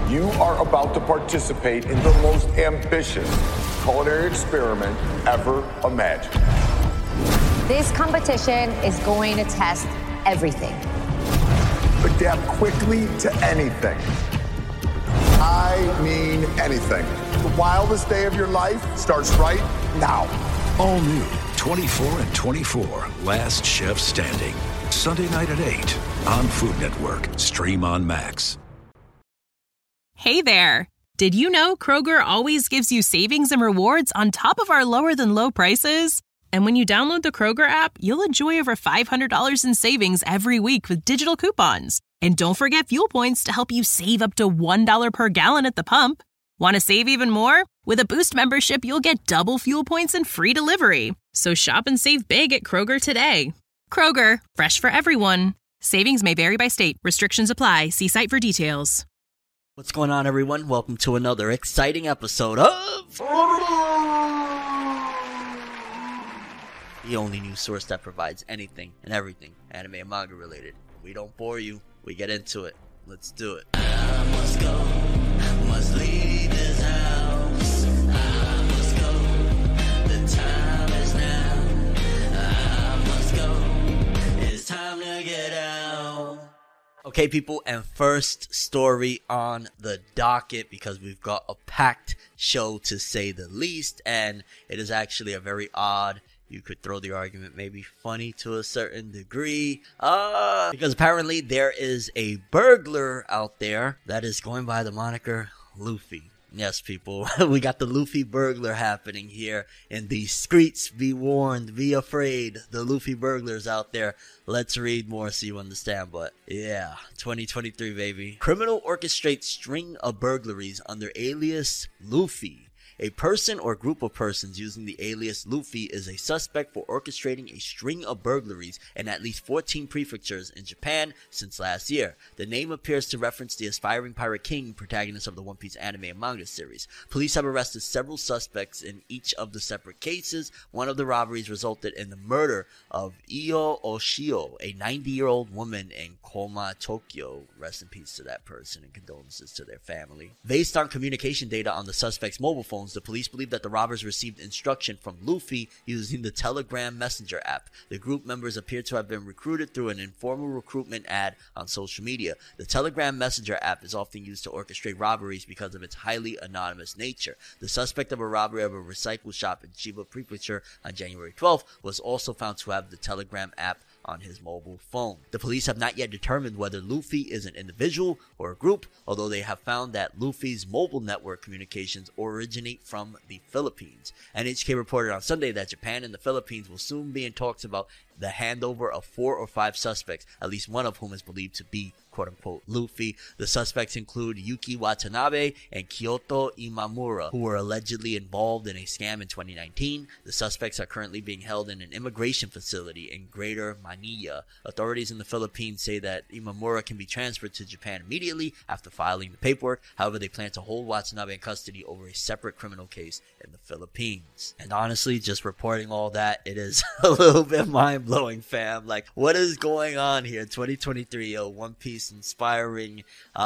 You are about to participate in the most ambitious culinary experiment ever imagined. This competition is going to test everything. Adapt quickly to anything. I mean anything. The wildest day of your life starts right now. All new 24 and 24, Last Chef Standing. Sunday night at 8 on Food Network. Stream on Max. Hey there. Did you know Kroger always gives you savings and rewards on top of our lower than low prices? And when you download the Kroger app, you'll enjoy over $500 in savings every week with digital coupons. And don't forget fuel points to help you save up to $1 per gallon at the pump. Want to save even more? With a Boost membership, you'll get double fuel points and free delivery. So shop and save big at Kroger today. Kroger, fresh for everyone. Savings may vary by state. Restrictions apply. See site for details. What's going on, everyone? Welcome to another exciting episode of the only news source that provides anything and everything anime and manga related. We don't bore you. We get into it. Let's do it. I must go. I must leave this house. I must go. The time is now. I must go. It's time to get out. Okay, people, and first story on the docket, because we've got a packed show to say the least, and it is actually a very odd, you could throw the argument, maybe funny to a certain degree, because apparently there is a burglar out there that is going by the moniker Luffy. Yes, people, we got the Luffy burglar happening here in the streets. Be warned, be afraid. The Luffy burglars out there. Let's read more so you understand, but yeah, 2023, baby. Criminal orchestrates string of burglaries under alias Luffy. A person or group of persons using the alias Luffy is a suspect for orchestrating a string of burglaries in at least 14 prefectures in Japan since last year. The name appears to reference the aspiring pirate king protagonist of the One Piece anime and manga series. Police have arrested several suspects in each of the separate cases. One of the robberies resulted in the murder of Io Oshio, a 90-year-old woman in Koma, Tokyo. Rest in peace to that person and condolences to their family. Based on communication data on the suspect's mobile phones, the police believe that the robbers received instruction from Luffy using the Telegram Messenger app. The group members appear to have been recruited through an informal recruitment ad on social media. The Telegram Messenger app is often used to orchestrate robberies because of its highly anonymous nature. The suspect of a robbery of a recycle shop in Chiba Prefecture on January 12th was also found to have the Telegram app on his mobile phone. The police have not yet determined whether Luffy is an individual or a group, although they have found that Luffy's mobile network communications originate from the Philippines. NHK reported on Sunday that Japan and the Philippines will soon be in talks about the handover of 4 or 5 suspects, at least one of whom is believed to be quote-unquote Luffy. The suspects include Yuki Watanabe and Kyoto Imamura, who were allegedly involved in a scam in 2019. The suspects are currently being held in an immigration facility in Greater Manila. Authorities in the Philippines say that Imamura can be transferred to Japan immediately after filing the paperwork. However, they plan to hold Watanabe in custody over a separate criminal case in the Philippines. And honestly, just reporting all that, it is a little bit mind-blowing, fam. Like, what is going on here? 2023, yo, One Piece inspiring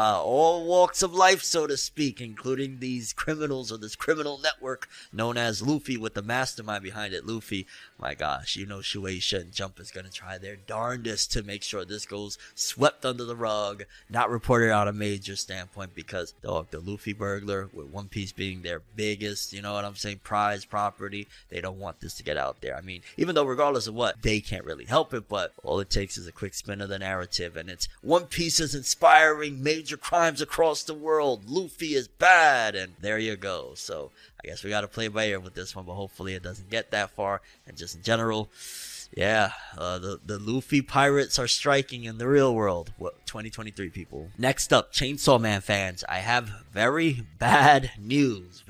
all walks of life, so to speak, including these criminals or this criminal network known as Luffy, with the mastermind behind it, Luffy. My gosh, you know Shueisha and Jump is going to try their darndest to make sure this goes swept under the rug, not reported on a major standpoint, because dog, the Luffy burglar, with One Piece being their biggest, you know what I'm saying, prize property, they don't want this to get out there. I mean, even though regardless of what, they can't really help it, but all it takes is a quick spin of the narrative, and it's One Piece is inspiring major crimes across the world. Luffy is bad, and there you go. So I guess we got to play by ear with this one, but hopefully it doesn't get that far. And just in general, yeah, the Luffy pirates are striking in the real world. What, 2023, people. Next up, Chainsaw Man fans, I have very bad news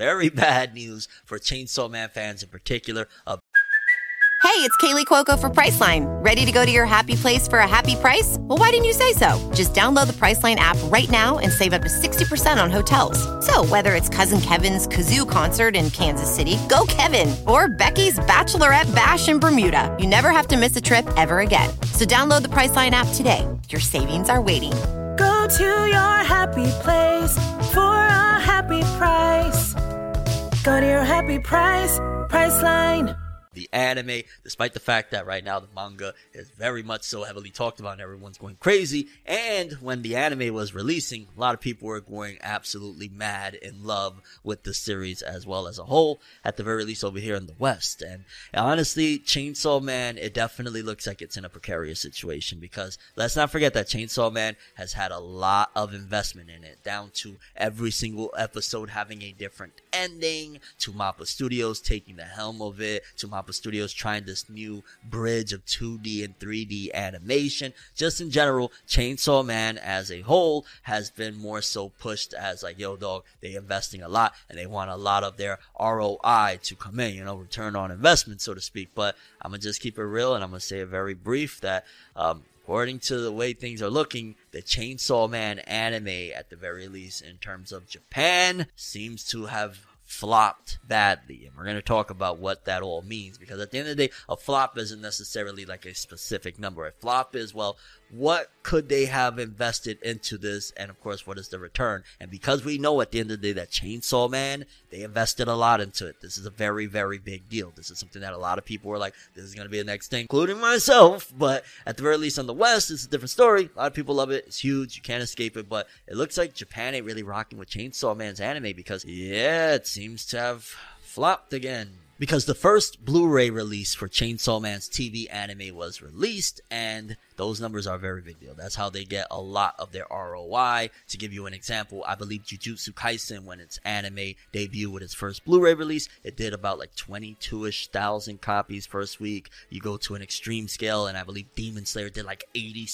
for Chainsaw Man fans in particular. Hey, it's Kaylee Cuoco for Priceline. Ready to go to your happy place for a happy price? Well, why didn't you say so? Just download the Priceline app right now and save up to 60% on hotels. So whether it's Cousin Kevin's Kazoo Concert in Kansas City, go Kevin, or Becky's Bachelorette Bash in Bermuda, you never have to miss a trip ever again. So download the Priceline app today. Your savings are waiting. Go Go to your happy place for a happy price. Go to your happy price, Priceline. The anime, despite the fact that right now the manga is very much so heavily talked about and everyone's going crazy, and when the anime was releasing, a lot of people were going absolutely mad in love with the series as well as a whole, at the very least over here in the West. And honestly, Chainsaw Man, it definitely looks like it's in a precarious situation, because let's not forget that Chainsaw Man has had a lot of investment in it, down to every single episode having a different ending, to Mappa Studios taking the helm of it, to Mappa Studios trying this new bridge of 2D and 3D animation. Just in general, Chainsaw Man as a whole has been more so pushed as like, yo dog, they investing a lot and they want a lot of their ROI to come in, return on investment, so to speak. But I'm gonna just keep it real, and I'm gonna say it very brief that according to the way things are looking, the Chainsaw Man anime, at the very least in terms of Japan, seems to have flopped badly. And we're going to talk about what that all means, because at the end of the day, a flop isn't necessarily like a specific number. A flop is, well, what could they have invested into this, and of course, what is the return? And because we know at the end of the day that Chainsaw Man, they invested a lot into it. This is a very, very big deal. This is something that a lot of people were like, this is going to be the next thing, including myself. But at the very least on the West, it's a different story. A lot of people love it. It's huge. You can't escape it. But it looks like Japan ain't really rocking with Chainsaw Man's anime, because, yeah, it seems to have flopped again. Because the first Blu-ray release for Chainsaw Man's TV anime was released, and those numbers are a very big deal. That's how they get a lot of their ROI. To give you an example, I believe Jujutsu Kaisen, when its anime debuted with its first Blu-ray release, it did about like 22,000 copies first week. You go to an extreme scale, and I believe Demon Slayer did like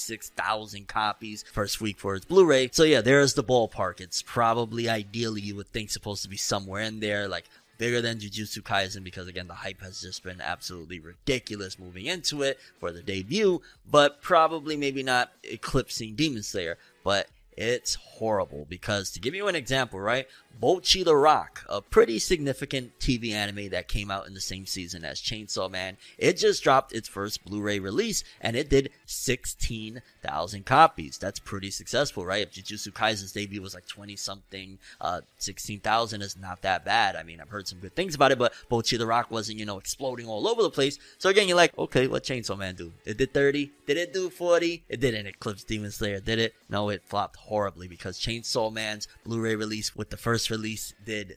86,000 copies first week for its Blu-ray. So yeah, there's the ballpark. It's probably, ideally, you would think, supposed to be somewhere in there, like bigger than Jujutsu Kaisen, because again, the hype has just been absolutely ridiculous moving into it for the debut, but probably maybe not eclipsing Demon Slayer. But it's horrible, because to give you an example, right, Bocchi the Rock, a pretty significant TV anime that came out in the same season as Chainsaw Man, it just dropped its first Blu-ray release, and it did 16,000 copies. That's pretty successful, right? If Jujutsu Kaisen's debut was like 20-something, 16,000 is not that bad. I mean, I've heard some good things about it, but Bocchi the Rock wasn't, exploding all over the place. So again, you're like, okay, what Chainsaw Man do? It did 30? Did it do 40? It didn't eclipse Demon Slayer, did it? No, it flopped horribly, because Chainsaw Man's Blu-ray release with the first release did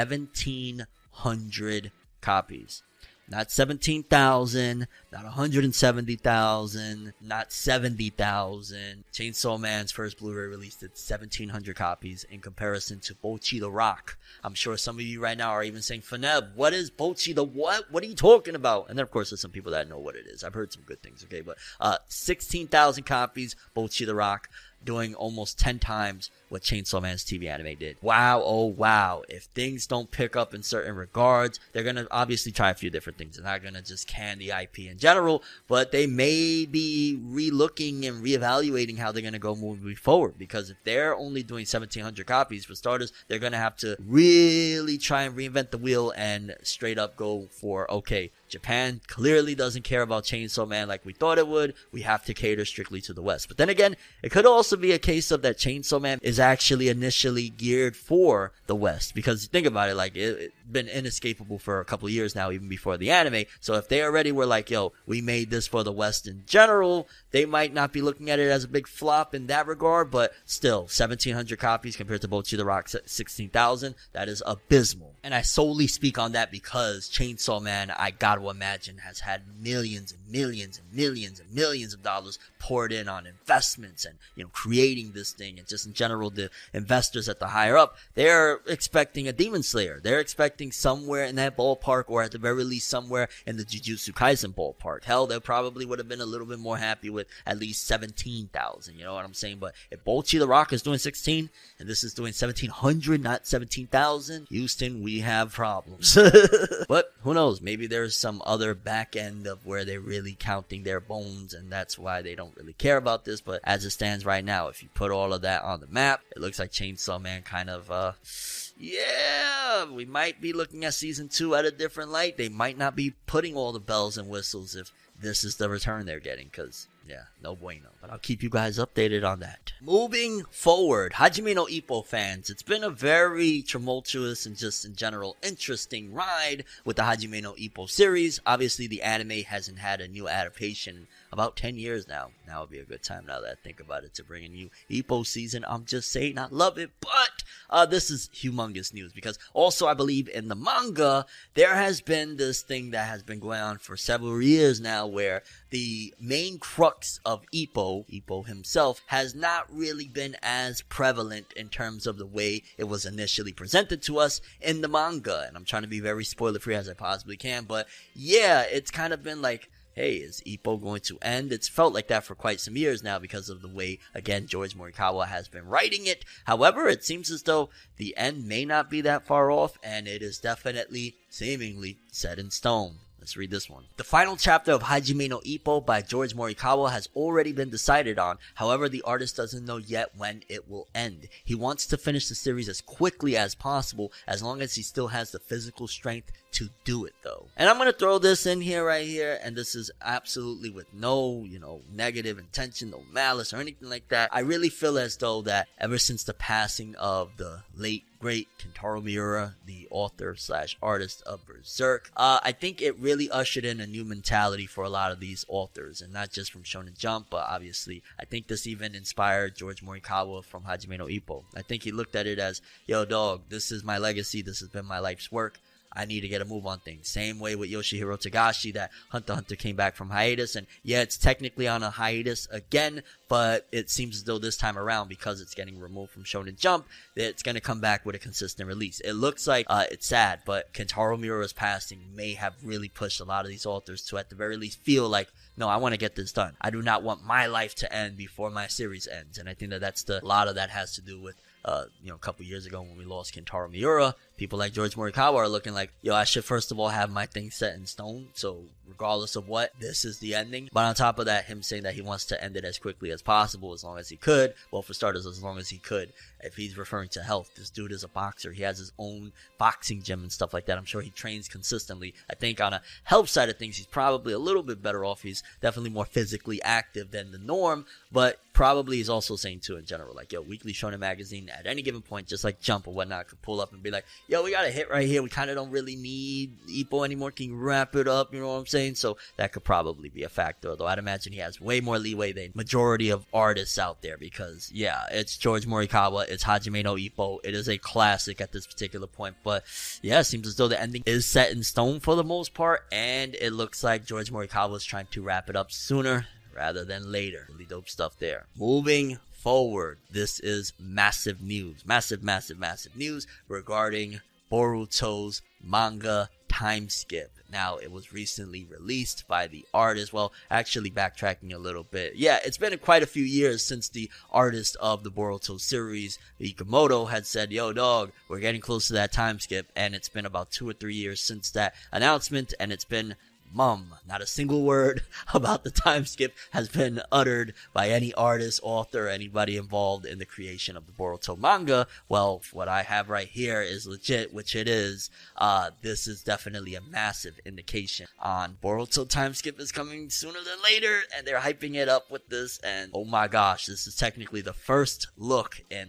1,700 copies. Not 17,000, not 170,000, not 70,000. Chainsaw Man's first Blu-ray release did 1,700 copies in comparison to Bocchi the Rock. I'm sure some of you right now are even saying, Faneb, what is Bocchi the what? What are you talking about? And then, of course, there's some people that know what it is. I've heard some good things, okay? But 16,000 copies, Bocchi the Rock, doing almost 10 times what Chainsaw Man's TV anime did. Wow, oh wow. If things don't pick up in certain regards, they're going to obviously try a few different things. They're not going to just can the IP in general, but they may be relooking and reevaluating how they're going to go moving forward. Because if they're only doing 1,700 copies, for starters, they're going to have to really try and reinvent the wheel and straight up go for, okay, Japan clearly doesn't care about Chainsaw Man like we thought it would. We have to cater strictly to the West. But then again, it could also be a case of that Chainsaw Man is actually initially geared for the West. Because think about it, like it's been inescapable for a couple of years now, even before the anime. So if they already were like, yo, we made this for the West in general, they might not be looking at it as a big flop in that regard. But still, 1,700 copies compared to Bocchi the Rock's 16,000, that is abysmal. And I solely speak on that because Chainsaw Man, I gotta imagine, has had millions and millions and millions and millions of dollars poured in on investments and, creating this thing. And just in general, the investors at the higher up, they're expecting a Demon Slayer. They're expecting somewhere in that ballpark, or at the very least somewhere in the Jujutsu Kaisen ballpark. Hell, they probably would have been a little bit more happy with at least 17,000. You know what I'm saying? But if Bocchi the Rock is doing 16 and this is doing 1,700, not 17,000, Houston, we have problems. But who knows? Maybe there's some other back end of where they're really counting their bones, and that's why they don't really care about this. But as it stands right now, if you put all of that on the map, it looks like Chainsaw Man kind of, we might be looking at season 2 at a different light. They might not be putting all the bells and whistles if this is the return they're getting, because Yeah, no bueno. But I'll keep you guys updated on that. Moving forward, Hajime no Ippo fans, it's been a very tumultuous and just in general interesting ride with the Hajime no Ippo series. Obviously, the anime hasn't had a new adaptation about 10 years now. Now would be a good time, now that I think about it, to bring a new Ippo season. I'm just saying, I love it, but this is humongous news because also I believe in the manga, there has been this thing that has been going on for several years now where the main crux of Ippo himself, has not really been as prevalent in terms of the way it was initially presented to us in the manga. And I'm trying to be very spoiler free as I possibly can, but yeah, it's kind of been like, hey, is Ippo going to end? It's felt like that for quite some years now because of the way, again, George Morikawa has been writing it. However, it seems as though the end may not be that far off, and it is definitely, seemingly, set in stone. Let's read this one. The final chapter of Hajime no Ippo by George Morikawa has already been decided on. However, the artist doesn't know yet when it will end. He wants to finish the series as quickly as possible, as long as he still has the physical strength to do it, though. And I'm going to throw this in here right here, and this is absolutely with no, negative intention, no malice or anything like that. I really feel as though that ever since the passing of the late great Kentaro Miura, the author / artist of Berserk, I think it really ushered in a new mentality for a lot of these authors, and not just from Shonen Jump, but obviously I think this even inspired George Morikawa from Hajime no Ippo. I think he looked at it as, yo dog, this is my legacy, this has been my life's work, I need to get a move on things. Same way with Yoshihiro Togashi, that Hunter x Hunter came back from hiatus, and yeah, it's technically on a hiatus again, but it seems as though this time around, because it's getting removed from Shonen Jump, that it's going to come back with a consistent release. It looks like, it's sad, but Kentaro Miura's passing may have really pushed a lot of these authors to at the very least feel like, no, I want to get this done. I do not want my life to end before my series ends, and I think that a lot of that has to do with a couple years ago when we lost Kentaro Miura, people like George Morikawa are looking like, yo, I should first of all have my thing set in stone, so regardless of what, this is the ending. But on top of that, him saying that he wants to end it as quickly as possible, as long as he could. Well, for starters, as long as he could. If he's referring to health, this dude is a boxer. He has his own boxing gym and stuff like that. I'm sure he trains consistently. I think on a health side of things, he's probably a little bit better off. He's definitely more physically active than the norm, but probably he's also saying too in general, like, yo, Weekly Shonen Magazine at any given point, just like Jump or whatnot, could pull up and be like, yo, we got a hit right here. We kind of don't really need Ippo anymore. Can you wrap it up? You know what I'm saying? So that could probably be a factor, although I'd imagine he has way more leeway than majority of artists out there because, yeah, it's George Morikawa. It's Hajime no Ippo. It is a classic at this particular point, but yeah, it seems as though the ending is set in stone for the most part, and it looks like George Morikawa is trying to wrap it up sooner rather than later. Really dope stuff there. Moving forward, this is massive news. Massive news regarding Boruto's manga time skip. Now, it was recently released by the artist. Well, actually backtracking a little bit. Yeah, it's been quite a few years since the artist of the Boruto series, Ikemoto, had said, yo, dog, we're getting close to that time skip. And it's been about 2 or 3 years since that announcement. And it's been not a single word about the time skip has been uttered by any artist, author, anybody involved in the creation of the Boruto manga. Well, what I have right here is legit, which it is. This is definitely a massive indication on Boruto time skip is coming sooner than later, and they're hyping it up with this, and oh my gosh, this is technically the first look in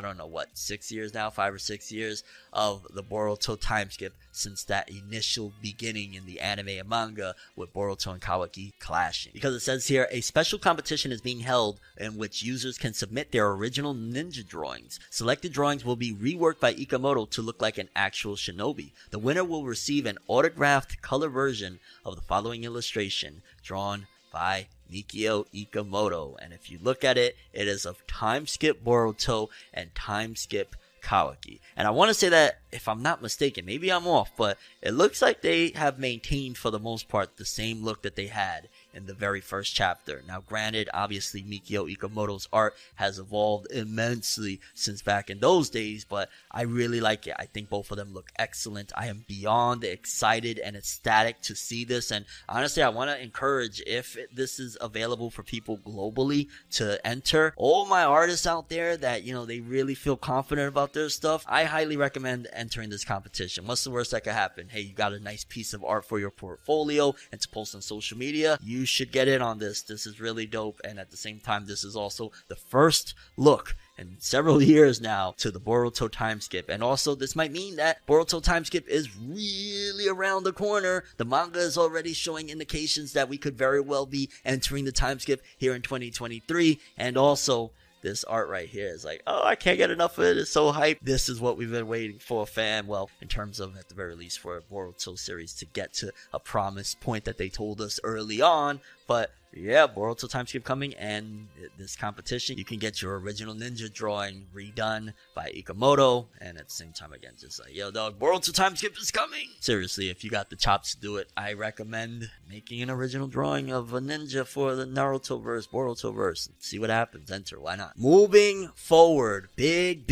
6 years now, 5 or 6 years of the Boruto time skip since that initial beginning in the anime and manga with Boruto and Kawaki clashing. Because it says here, a special competition is being held in which users can submit their original ninja drawings. Selected drawings will be reworked by Ikemoto to look like an actual shinobi. The winner will receive an autographed color version of the following illustration, drawn by Mikio Ikemoto. And if you look at it, it is of time skip Boruto and time skip Kawaki. And I want to say that, if I'm not mistaken, maybe I'm off, but it looks like they have maintained for the most part the same look that they had in the very first chapter. Now, granted, obviously Mikio Ikemoto's art has evolved immensely since back in those days, but I really like it. I think both of them look excellent. I am beyond excited and ecstatic to see this, and honestly, I want to encourage, if this is available for people globally to enter, all my artists out there that, they really feel confident about their stuff, I highly recommend entering this competition. What's the worst that could happen? Hey, you got a nice piece of art for your portfolio and to post on social media. You You should get in on this. This is really dope. And at the same time, this is also the first look in several years now to the Boruto time skip. And also, this might mean that Boruto time skip is really around the corner. The manga is already showing indications that we could very well be entering the time skip here in 2023. And also, this art right here is like, oh, I can't get enough of it. It's so hype. This is what we've been waiting for, fam. Well, in terms of, at the very least, for a Boruto series to get to a promised point that they told us early on. But yeah, Boruto time skip coming, and this competition, you can get your original ninja drawing redone by Ikamoto, and at the same time, again, just like, yo, dog, Boruto time skip is coming. Seriously, if you got the chops to do it, I recommend making an original drawing of a ninja for the Naruto-verse, Boruto-verse. See what happens. Enter, why not? Moving forward, big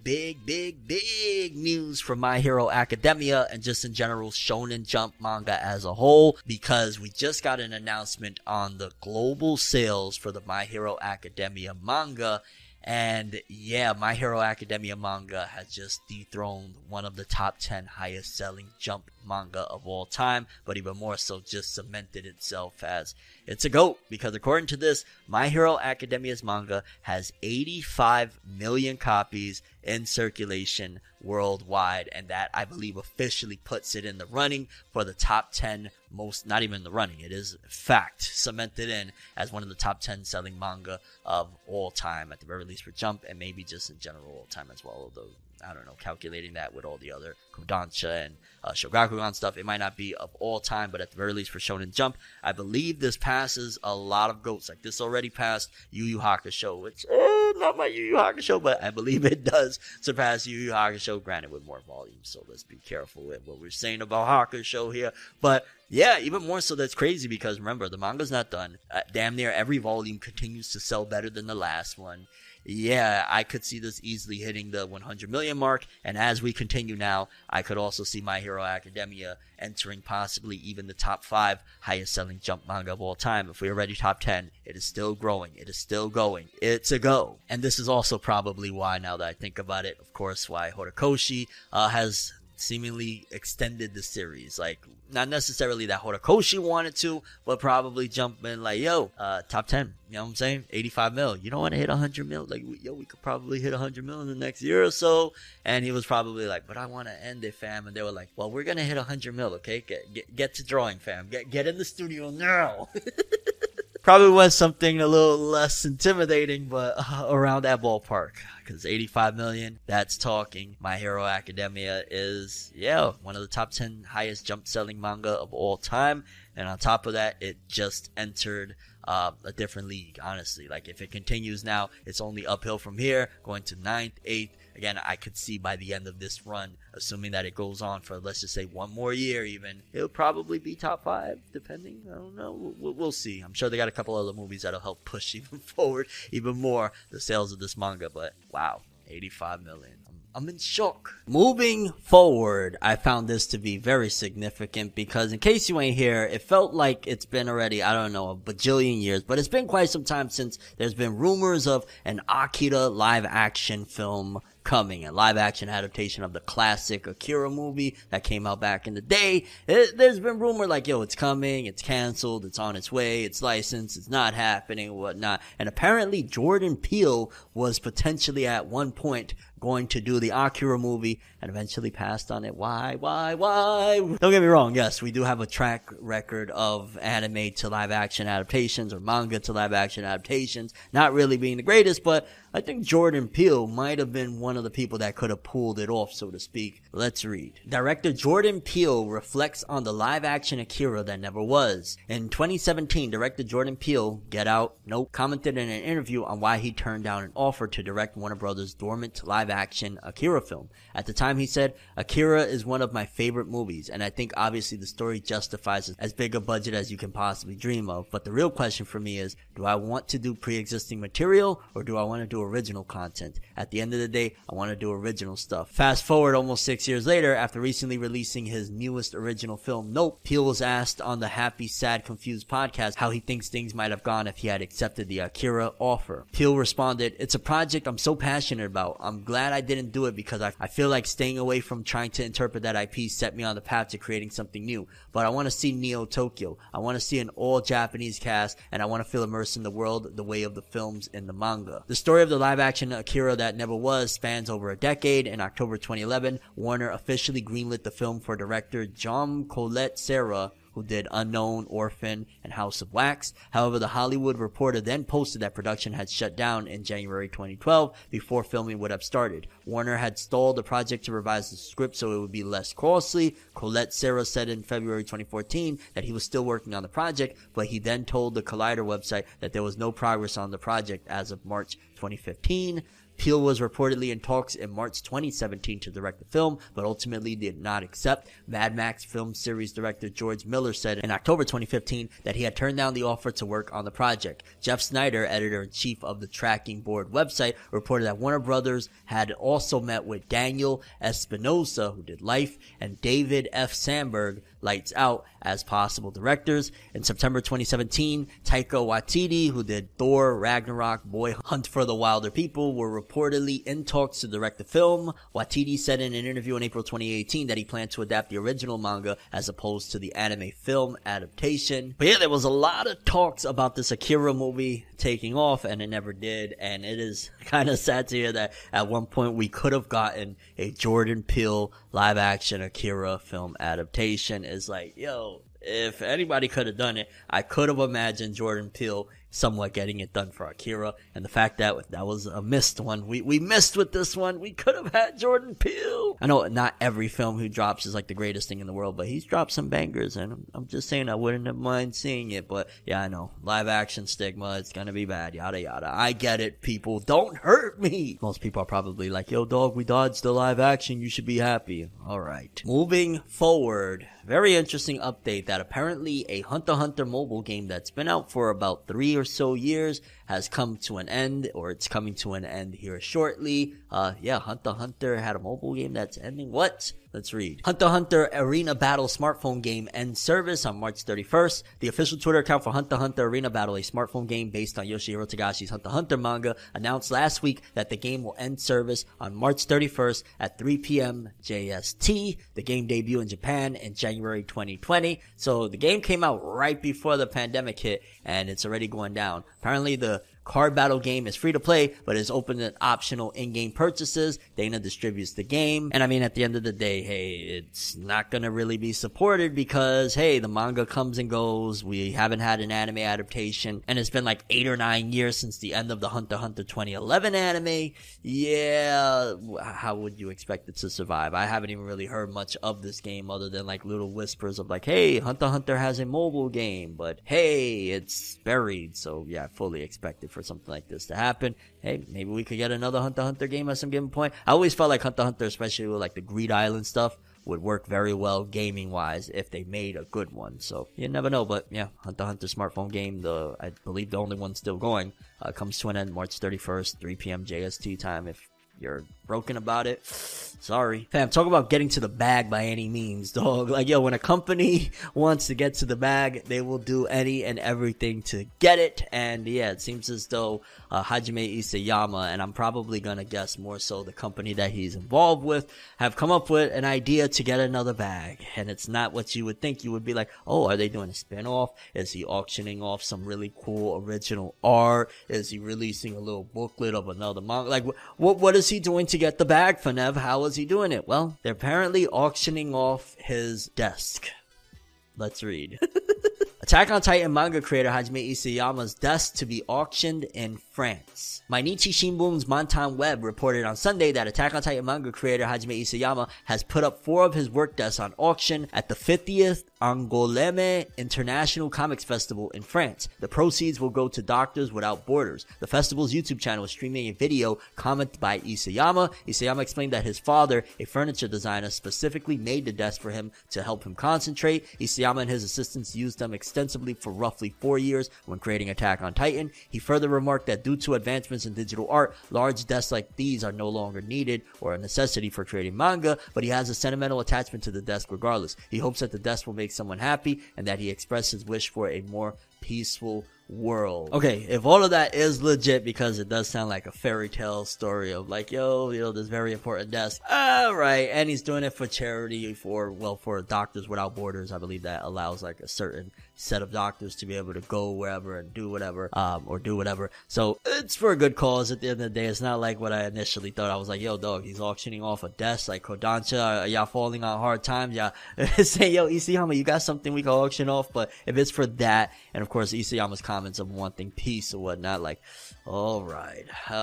news from My Hero Academia, and just in general, Shonen Jump manga as a whole, because we just got an announcement on the global sales for the My Hero Academia manga. And yeah, My Hero Academia manga has just dethroned one of the top 10 highest selling Jump manga of all time, but even more so just cemented itself as it's a GOAT, because according to this, My Hero Academia's manga has 85 million copies in circulation worldwide, and that, I believe, officially puts it in the running for the top 10 most, not even the running, it is fact, cemented in as one of the top 10 selling manga of all time, at the very least for Jump, and maybe just in general all time as well, although, I don't know, calculating that with all the other Kodansha and Shogakukan stuff, it might not be of all time, but at the very least for Shonen Jump, I believe this passes a lot of GOATs. Like, this already passed Yu Yu Hakusho, which, not my Yu Yu Hakusho, but I believe it does surpass Yu Yu Hakusho, granted with more volume, so let's be careful with what we're saying about Hakusho here, but yeah, even more so, that's crazy, because remember, the manga's not done. Damn near every volume continues to sell better than the last one. Yeah, I could see this easily hitting the 100 million mark, and as we continue now, I could also see My Hero Academia entering possibly even the top 5 highest selling Jump manga of all time. If we're already top 10, it is still growing, it is still going, it's a go. And this is also probably why, now that I think about it, of course, why Horikoshi has seemingly extended the series. Like, not necessarily that Horikoshi wanted to, but probably Jump in like, yo, top 10, you know what I'm saying? 85 mil. You don't want to hit 100 mil? Like, we could probably hit 100 mil in the next year or so. And he was probably like, but I want to end it, fam. And they were like, well, we're going to hit 100 mil, okay? Get to drawing, fam. Get in the studio now. Probably was something a little less intimidating, but around that ballpark. Because 85 million, that's talking. My Hero Academia is, yeah, one of the top 10 highest Jump selling manga of all time. And on top of that, it just entered a different league, honestly. Like, if it continues now, it's only uphill from here, going to 9th, 8th. Again, I could see by the end of this run, assuming that it goes on for, let's just say, one more year even, it'll probably be top 5, depending. I don't know. We'll see. I'm sure they got a couple other movies that'll help push even forward, even more, the sales of this manga. But, wow, 85 million. I'm in shock. Moving forward, I found this to be very significant because, in case you ain't here, it felt like it's been already, I don't know, a bajillion years, but it's been quite some time since there's been rumors of an Akira live action film coming, a live action adaptation of the classic Akira movie that came out back in the day. There's been rumor like, yo, it's coming, it's canceled, it's on its way, it's licensed, it's not happening, whatnot. And apparently Jordan Peele was potentially at one point going to do the Akira movie and eventually passed on it. Why? Don't get me wrong. Yes, we do have a track record of anime to live action adaptations or manga to live action adaptations not really being the greatest, but I think Jordan Peele might have been one of the people that could have pulled it off, so to speak. Let's read. Director Jordan Peele reflects on the live-action Akira that never was. In 2017, director Jordan Peele, commented in an interview on why he turned down an offer to direct Warner Bros.' dormant live-action Akira film. At the time, he said, Akira is one of my favorite movies, and I think obviously the story justifies as big a budget as you can possibly dream of. But the real question for me is, do I want to do pre-existing material, or do I want to do original content. At the end of the day, I want to do original stuff. Fast forward almost 6 years later, after recently releasing his newest original film, Nope, Peele was asked on the Happy, Sad, Confused podcast how he thinks things might have gone if he had accepted the Akira offer. Peele responded, "It's a project I'm so passionate about. I'm glad I didn't do it because I feel like staying away from trying to interpret that IP set me on the path to creating something new. But I want to see Neo Tokyo. I want to see an all-Japanese cast, and I want to feel immersed in the world the way of the films in the manga." The story of the live-action Akira that never was spans over a decade. In October 2011, Warner officially greenlit the film for director John Collet-Serra, who did Unknown, Orphan, and House of Wax. However, The Hollywood Reporter then posted that production had shut down in January 2012 before filming would have started. Warner had stalled the project to revise the script so it would be less costly. Collet-Serra said in February 2014 that he was still working on the project, but he then told the Collider website that there was no progress on the project as of March 2015. Peele was reportedly in talks in March 2017 to direct the film, but ultimately did not accept. Mad Max film series director George Miller said in October 2015 that he had turned down the offer to work on the project. Jeff Snyder, editor-in-chief of the Tracking Board website, reported that Warner Brothers had also met with Daniel Espinosa, who did Life, and David F. Sandberg, Lights Out, as possible directors. In September 2017, Taika Waititi, who did Thor, Ragnarok, Boy Hunt for the Wilder People, were reportedly in talks to direct the film. Waititi said in an interview in April 2018 that he planned to adapt the original manga as opposed to the anime film adaptation. But yeah, there was a lot of talks about this Akira movie taking off, and it never did, and it is kind of sad to hear that at one point we could have gotten a Jordan Peele live-action Akira film adaptation. It's like, yo, if anybody could have done it, I could have imagined Jordan Peele somewhat getting it done for Akira, and the fact that was a missed one. We missed with this one. We could have had Jordan Peele. I know not every film he drops is like the greatest thing in the world, but he's dropped some bangers, and I'm just saying I wouldn't have mind seeing it. But yeah, I know, live action stigma, it's gonna be bad, yada yada. I get it, people, don't hurt me. Most people are probably like, yo dog, we dodged the live action, you should be happy. Alright, moving forward, very interesting update that apparently a Hunter x Hunter mobile game that's been out for about 3 or so years has come to an end, or it's coming to an end here shortly. Yeah, Hunter x Hunter had a mobile game that's ending. What? Let's read. Hunter x Hunter Arena Battle smartphone game ends service on March 31st. The official Twitter account for Hunter x Hunter Arena Battle, a smartphone game based on Yoshihiro Togashi's Hunter x Hunter manga, announced last week that the game will end service on March 31st at 3 p.m. JST. The game debuted in Japan in January 2020. So the game came out right before the pandemic hit, and it's already going down. Apparently the card battle game is free to play, but is open to optional in-game purchases. Dana distributes the game. And I mean, at the end of the day, hey, it's not gonna really be supported because, hey, the manga comes and goes. We haven't had an anime adaptation, and it's been like 8 or 9 years since the end of the Hunter x Hunter 2011 anime. Yeah, how would you expect it to survive? I haven't even really heard much of this game other than like little whispers of like, hey, Hunter x Hunter has a mobile game, but hey, it's buried. So yeah, I fully expect it for something like this to happen. Hey, maybe we could get another Hunter x Hunter game at some given point. I always felt like Hunter x Hunter, especially with like the Greed Island stuff, would work very well gaming wise if they made a good one. So you never know, but yeah, Hunter x Hunter smartphone game, I believe the only one still going, comes to an end March 31st, 3 p.m. JST time. If you're broken about it, sorry. Fam, talk about getting to the bag by any means, dog. Like, yo, when a company wants to get to the bag, they will do any and everything to get it. And yeah, it seems as though Hajime Isayama, and I'm probably gonna guess more so the company that he's involved with, have come up with an idea to get another bag. And it's not what you would think. You would be like, oh, are they doing a spin-off? Is he auctioning off some really cool original art? Is he releasing a little booklet of another manga? Like, what is he doing to get the bag, Fanev? How is he doing it? Well, they're apparently auctioning off his desk. Let's read. Attack on Titan manga creator Hajime Isayama's desk to be auctioned in France. Mainichi Shimbun's Montan Web reported on Sunday that Attack on Titan manga creator Hajime Isayama has put up 4 of his work desks on auction at the 50th Angoulême International Comics Festival in France. The proceeds will go to Doctors Without Borders. The festival's YouTube channel is streaming a video commented by Isayama. Isayama explained that his father, a furniture designer, specifically made the desk for him to help him concentrate. Isayama and his assistants used them extensively extensively for roughly 4 years when creating Attack on Titan. He further remarked that due to advancements in digital art, large desks like these are no longer needed or a necessity for creating manga, but he has a sentimental attachment to the desk regardless. He hopes that the desk will make someone happy and that he expressed his wish for a more peaceful world. Okay, if all of that is legit, because it does sound like a fairy tale story of like, yo, this very important desk. Alright, and he's doing it for charity for Doctors Without Borders. I believe that allows like a certain set of doctors to be able to go wherever and do whatever, or do whatever. So it's for a good cause at the end of the day. It's not like what I initially thought. I was like, yo, dog, he's auctioning off a desk like Kodansha. Y'all falling on hard times? Y'all say, yo, Isayama, you got something we can auction off? But if it's for that, and of course Isayama's comments of wanting peace or whatnot, like, alright,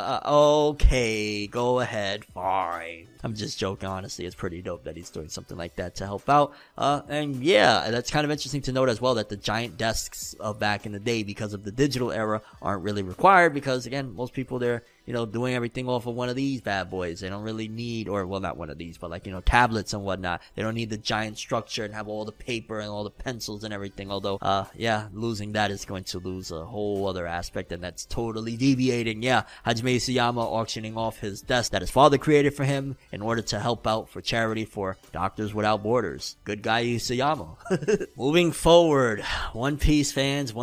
okay, go ahead, fine. I'm just joking, honestly. It's pretty dope that he's doing something like that to help out. And yeah, that's kind of interesting to note as well, that the giant desks of back in the day, because of the digital era, aren't really required, because again, most people, they're, doing everything off of one of these bad boys. They don't really need, or well, not one of these, but like, tablets and whatnot. They don't need the giant structure and have all the paper and all the pencils and everything. Although, yeah, losing that is going to lose a whole other aspect, and that's totally deviating. Yeah, Hajime Isayama auctioning off his desk that his father created for him in order to help out for charity for Doctors Without Borders. Good guy Isayama. Moving forward, One Piece fans.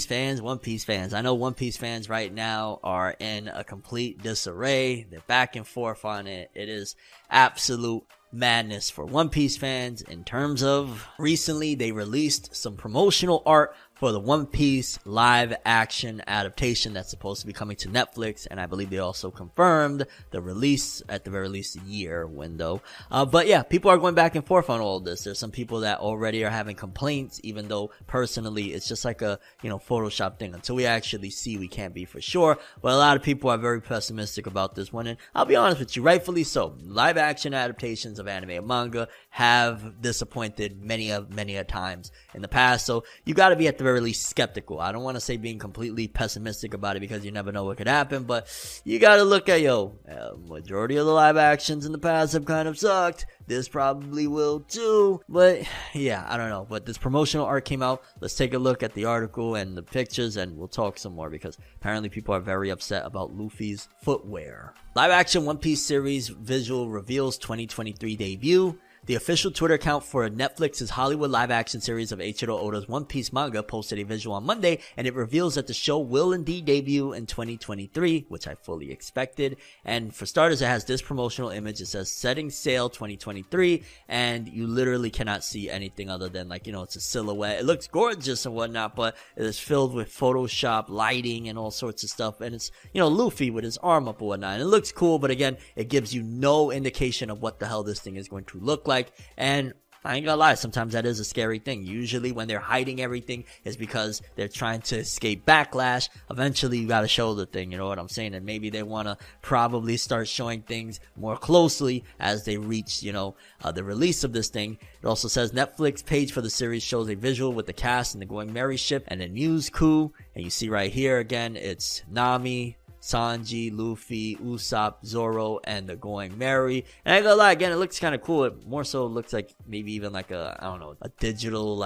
I know One Piece fans right now are in a complete disarray. They're back and forth on it. It is absolute madness for One Piece fans in terms of recently they released some promotional art for the One Piece live action adaptation that's supposed to be coming to Netflix, and I believe they also confirmed the release, at the very least, a year window. But yeah, people are going back and forth on all of this. There's some people that already are having complaints, even though personally it's just like a, Photoshop thing. Until we actually see, we can't be for sure. But a lot of people are very pessimistic about this one, and I'll be honest with you, rightfully so. Live action adaptations of anime and manga have disappointed many a times in the past, so you gotta be at the very least skeptical. I don't want to say being completely pessimistic about it, because you never know what could happen, but you gotta look at, majority of the live actions in the past have kind of sucked. This probably will too, but yeah, I don't know. But this promotional art came out. Let's take a look at the article and the pictures, and we'll talk some more, because apparently people are very upset about Luffy's footwear. Live action One Piece series visual reveals 2023 debut. The official Twitter account for Netflix's Hollywood live-action series of Eiichiro Oda's One Piece manga posted a visual on Monday, and it reveals that the show will indeed debut in 2023, which I fully expected. And for starters, it has this promotional image. It says, setting sail 2023, and you literally cannot see anything other than, it's a silhouette. It looks gorgeous and whatnot, but it is filled with Photoshop, lighting, and all sorts of stuff. And it's, Luffy with his arm up and whatnot. And it looks cool, but again, it gives you no indication of what the hell this thing is going to look like. And I ain't gonna lie, sometimes that is a scary thing. Usually when they're hiding everything is because they're trying to escape backlash. Eventually you gotta show the thing, you know what I'm saying? And maybe they wanna probably start showing things more closely as they reach, the release of this thing. It also says Netflix page for the series shows a visual with the cast and the Going Merry ship and a news coup. And you see right here again, it's Nami, Sanji, Luffy, Usopp, Zoro, and the Going Merry. And I ain't gonna lie, again, it looks kind of cool. It more so looks like maybe even like a digital,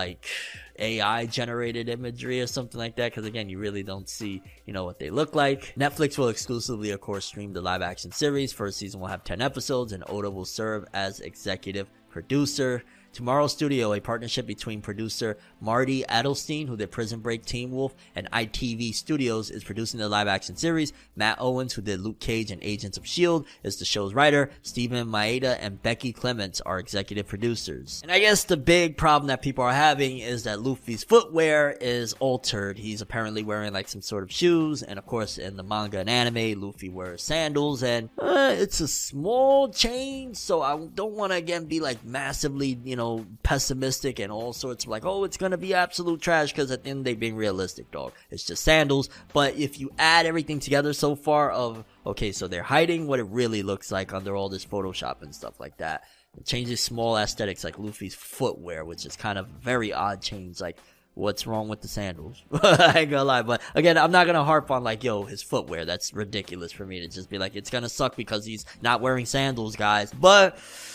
AI generated imagery or something like that. Cause again, you really don't see, what they look like. Netflix will exclusively, of course, stream the live action series. First season will have 10 episodes, and Oda will serve as executive producer. Tomorrow Studio, a partnership between producer Marty Adelstein, who did Prison Break, Teen Wolf, and ITV Studios, is producing the live-action series. Matt Owens, who did Luke Cage and Agents of S.H.I.E.L.D., is the show's writer. Stephen Maeda and Becky Clements are executive producers. And I guess the big problem that people are having is that Luffy's footwear is altered. He's apparently wearing some sort of shoes, and of course in the manga and anime, Luffy wears sandals, and it's a small change, so I don't want to again be massively, pessimistic and all sorts of it's gonna be absolute trash, because at the end they're being realistic, dog. It's just sandals. But if you add everything together so far of, okay, so they're hiding what it really looks like under all this Photoshop and stuff like that. It changes small aesthetics like Luffy's footwear, which is kind of very odd change. What's wrong with the sandals? I ain't gonna lie, but again, I'm not gonna harp on his footwear. That's ridiculous for me to just be it's gonna suck because he's not wearing sandals, guys. But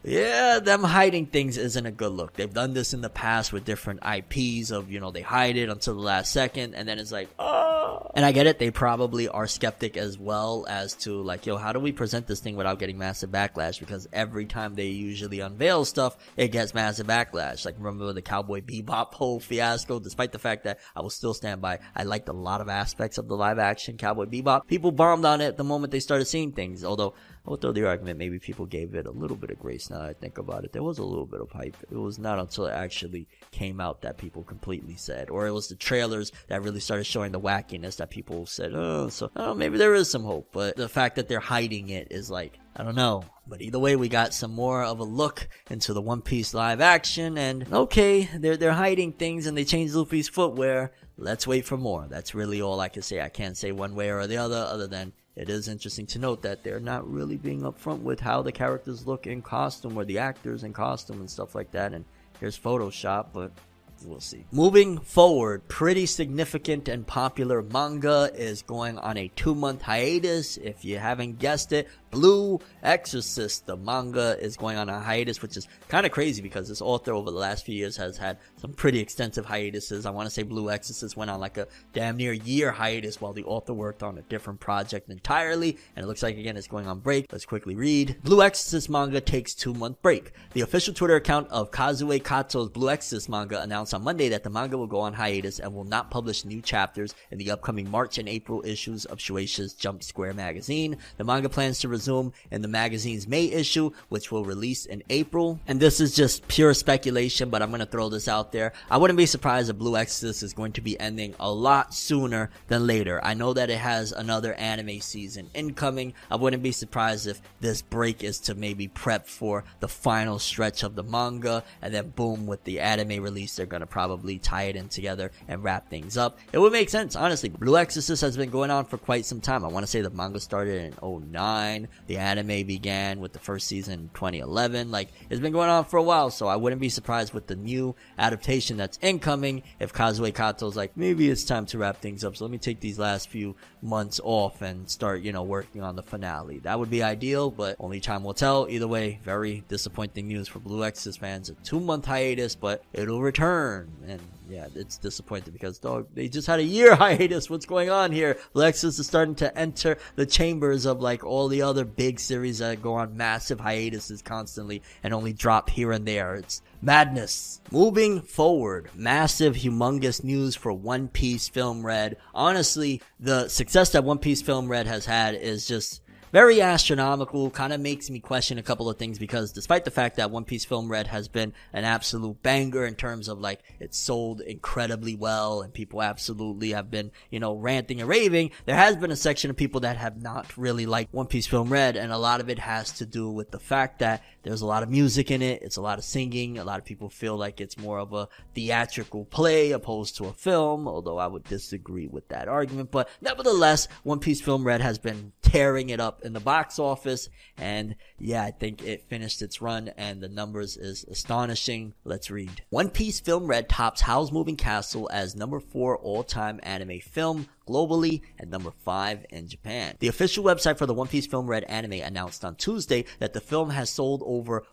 yeah, them hiding things isn't a good look. They've done this in the past with different IPs of, they hide it until the last second and then it's like, oh. And I get it. They probably are skeptic as well as to like, how do we present this thing without getting massive backlash? Because every time they usually unveil stuff, it gets massive backlash. Like remember the Cowboy Bebop whole fiasco, despite the fact that I will still stand by, I liked a lot of aspects of the live action Cowboy Bebop. People bombed on it the moment they started seeing things, although I would throw the argument maybe people gave it a little bit of grace now that I think about it. There was a little bit of hype. It was not until it actually came out that people completely said, or it was the trailers that really started showing the wackiness that people said, maybe there is some hope. But the fact that they're hiding it is like, I don't know. But either way, we got some more of a look into the One Piece live action, and okay, they're hiding things and they changed Luffy's footwear. Let's wait for more. That's really all I can say. I can't say one way or the other than it is interesting to note that they're not really being upfront with how the characters look in costume or the actors in costume and stuff like that. And here's Photoshop, but we'll see. Moving forward, pretty significant and popular manga is going on a 2-month hiatus. If you haven't guessed it, Blue Exorcist, the manga, is going on a hiatus, which is kind of crazy because this author over the last few years has had some pretty extensive hiatuses. I want to say Blue Exorcist went on like a damn near year hiatus while the author worked on a different project entirely, and it looks like again it's going on break. Let's quickly read. Blue Exorcist manga takes 2-month break. The official Twitter account of Kazue Kato's Blue Exorcist manga announced on Monday that the manga will go on hiatus and will not publish new chapters in the upcoming March and April issues of Shueisha's Jump Square magazine. The manga plans to resume in the magazine's May issue, which will release in April. And this is just pure speculation, but I'm going to throw this out there. I wouldn't be surprised if Blue Exorcist is going to be ending a lot sooner than later. I know that it has another anime season incoming. I wouldn't be surprised if this break is to maybe prep for the final stretch of the manga, and then boom, with the anime release, they're going to probably tie it in together and wrap things up. It would make sense, honestly. Blue Exorcist has been going on for quite some time. I want to say the manga started in 2009. The anime began with the first season in 2011. Like, it's been going on for a while, so I wouldn't be surprised with the new adaptation that's incoming if Kazue Kato's like, maybe it's time to wrap things up, so let me take these last few months off and start, working on the finale. That would be ideal, but only time will tell. Either way, very disappointing news for Blue Exorcist fans. A 2-month hiatus, but it'll return. And yeah, it's disappointing because, dog, they just had a year hiatus. What's going on here? Blue Exorcist is starting to enter the chambers of like all the other big series that go on massive hiatuses constantly and only drop here and there. It's madness. Moving forward, massive, humongous news for One Piece Film Red. Honestly, the success that One Piece Film Red has had is just very astronomical. Kind of makes me question a couple of things because despite the fact that One Piece Film Red has been an absolute banger in terms of like it's sold incredibly well and people absolutely have been, ranting and raving, there has been a section of people that have not really liked One Piece Film Red, and a lot of it has to do with the fact that there's a lot of music in it. It's a lot of singing. A lot of people feel like it's more of a theatrical play opposed to a film, although I would disagree with that argument. But nevertheless, One Piece Film Red has been tearing it up in the box office, and yeah, I think it finished its run and the numbers is astonishing. Let's read. One Piece Film Red tops Howl's Moving Castle as number 4 all-time anime film globally and number 5 in Japan. The official website for the One Piece Film Red anime announced on Tuesday that the film has sold over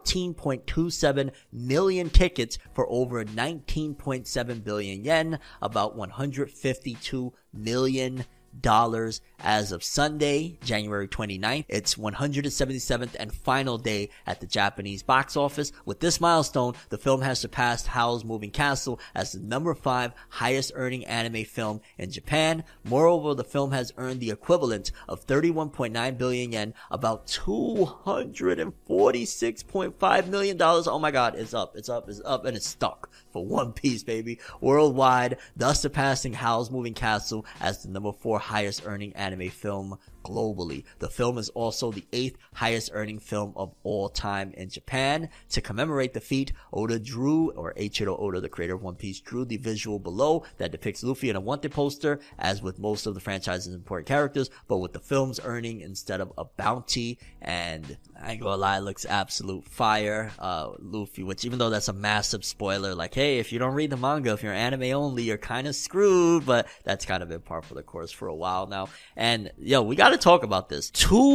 14.27 million tickets for over 19.7 billion yen, about $152 million as of Sunday, January 29th. Its 177th and final day at the Japanese box office. With this milestone, the film has surpassed Howl's Moving Castle as the number 5 highest earning anime film in Japan. Moreover, the film has earned the equivalent of 31.9 billion yen, about $246.5 million. Oh my god, it's up, and it's stuck for One Piece, baby. Worldwide, thus surpassing Howl's Moving Castle as the number 4 highest earning anime film globally. The film is also the 8th highest earning film of all time in Japan. To commemorate the feat, Eiichiro Oda, the creator of One Piece, drew the visual below that depicts Luffy in a wanted poster, as with most of the franchise's important characters, but with the film's earning instead of a bounty. And I ain't gonna lie, it looks absolute fire. Luffy, which even though that's a massive spoiler, like, hey, if you don't read the manga, if you're anime only, you're kind of screwed, but that's kind of been par for the course for a while now. And yo, we got gotta talk about this.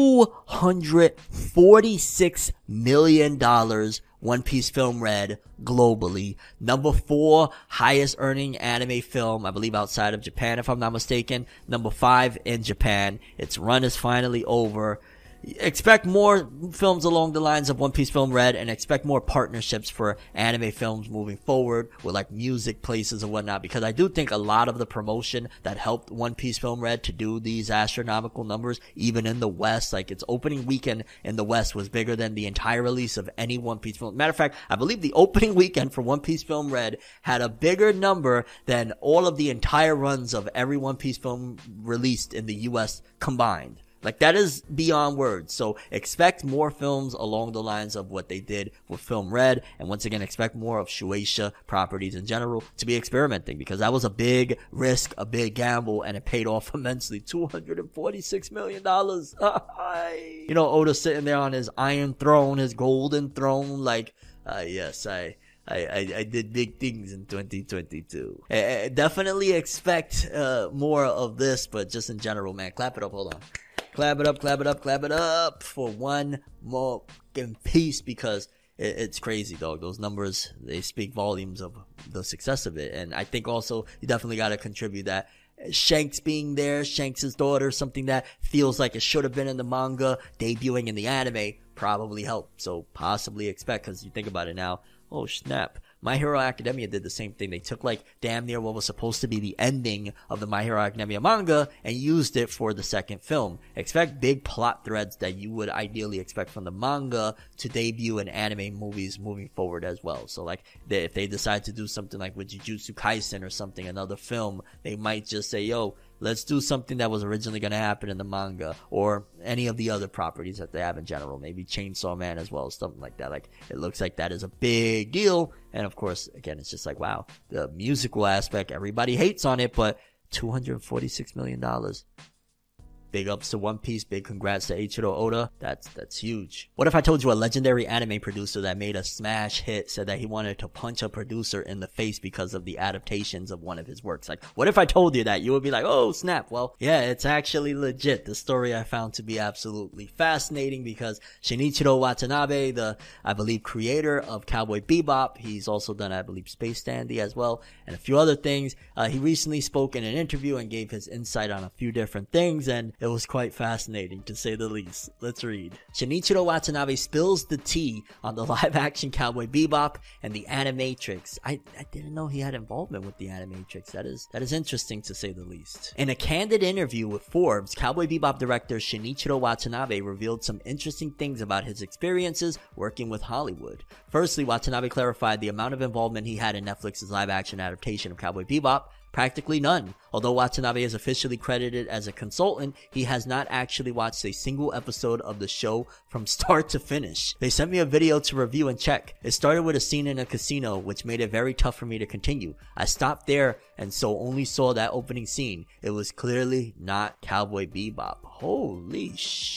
$246 million One Piece film read globally. Number 4 highest earning anime film, I believe outside of Japan if I'm not mistaken. Number 5 in Japan. Its run is finally over. Expect more films along the lines of One Piece Film Red, and expect more partnerships for anime films moving forward with like music places and whatnot, because I do think a lot of the promotion that helped One Piece Film Red to do these astronomical numbers, even in the West, like its opening weekend in the West was bigger than the entire release of any One Piece film. Matter of fact, I believe the opening weekend for One Piece Film Red had a bigger number than all of the entire runs of every One Piece film released in the US combined. Like, that is beyond words. So expect more films along the lines of what they did with Film Red. And once again, expect more of Shueisha properties in general to be experimenting, because that was a big risk, a big gamble, and it paid off immensely. $246 million. You know, Oda sitting there on his iron throne, his golden throne, like, yes, I did big things in 2022. Definitely expect more of this, but just in general, man, clap it up. Hold on. Clap it up, clap it up, clap it up for One More Piece, because it's crazy, dog. Those numbers, they speak volumes of the success of it. And I think also you definitely got to contribute that Shanks being there, Shanks' daughter, something that feels like it should have been in the manga, debuting in the anime, probably helped. So possibly expect, because you think about it now, oh snap, My Hero Academia did the same thing. They took like damn near what was supposed to be the ending of the My Hero Academia manga and used it for the second film. Expect big plot threads that you would ideally expect from the manga to debut in anime movies moving forward as well. So like if they decide to do something like with Jujutsu Kaisen or something, another film, they might just say, yo, let's do something that was originally going to happen in the manga, or any of the other properties that they have in general. Maybe Chainsaw Man as well, something like that. Like, it looks like that is a big deal. And of course, again, it's just like, wow, the musical aspect, everybody hates on it, but $246 million. Big ups to One Piece. Big congrats to Eiichiro Oda. That's huge. What if I told you a legendary anime producer that made a smash hit said that he wanted to punch a producer in the face because of the adaptations of one of his works? Like, what if I told you that? You would be like, oh, snap. Well, yeah, it's actually legit. The story I found to be absolutely fascinating, because Shinichiro Watanabe, the, I believe, creator of Cowboy Bebop, he's also done, I believe, Space Dandy as well, and a few other things. He recently spoke in an interview and gave his insight on a few different things, and it was quite fascinating, to say the least. Let's read. Shinichiro Watanabe spills the tea on the live-action Cowboy Bebop and the Animatrix. I didn't know he had involvement with the Animatrix. That is interesting, to say the least. In a candid interview with Forbes, Cowboy Bebop director Shinichiro Watanabe revealed some interesting things about his experiences working with Hollywood. Firstly, Watanabe clarified the amount of involvement he had in Netflix's live-action adaptation of Cowboy Bebop. Practically none. Although Watanabe is officially credited as a consultant, he has not actually watched a single episode of the show from start to finish. They sent me a video to review and check. It started with a scene in a casino, which made it very tough for me to continue. I stopped there and so only saw that opening scene. It was clearly not Cowboy Bebop. Holy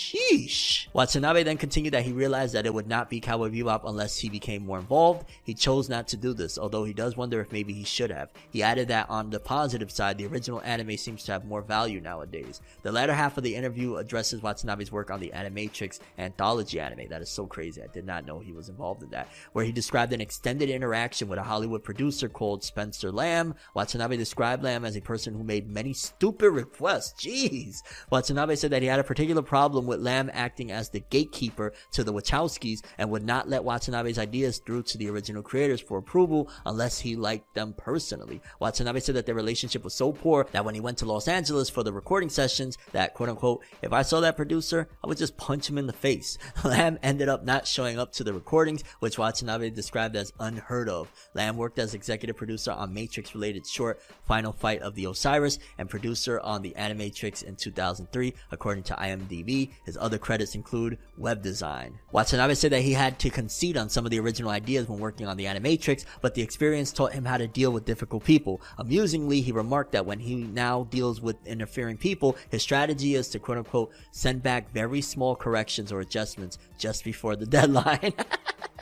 sheesh. Watanabe then continued that he realized that it would not be Cowboy Bebop unless he became more involved. He chose not to do this, although he does wonder if maybe he should have. He added that on the positive side, the original anime seems to have more value nowadays. The latter half of the interview addresses Watanabe's work on the Animatrix anthology anime. That is so crazy. I did not know he was involved in that. Where he described an extended interaction with a Hollywood producer called Spencer Lamb. Watanabe described Lamb as a person who made many stupid requests. Jeez. Watanabe said that he had a particular problem with Lamb acting as the gatekeeper to the Wachowskis and would not let Watanabe's ideas through to the original creators for approval unless he liked them personally. Watanabe said that their relationship was so poor that when he went to Los Angeles for the recording sessions, that quote unquote, if I saw that producer, I would just punch him in the face. Lamb ended up not showing up to the recordings, which Watanabe described as unheard of. Lamb worked as executive producer on Matrix related short Final Fight of the Osiris and producer on the Animatrix in 2003, according to IMDb. His other credits include web design. Watanabe said that he had to concede on some of the original ideas when working on the Animatrix, but the experience taught him how to deal with difficult people. Amusingly, he remarked that when he now deals with interfering people, his strategy is to quote unquote send back very small corrections or adjustments just before the deadline.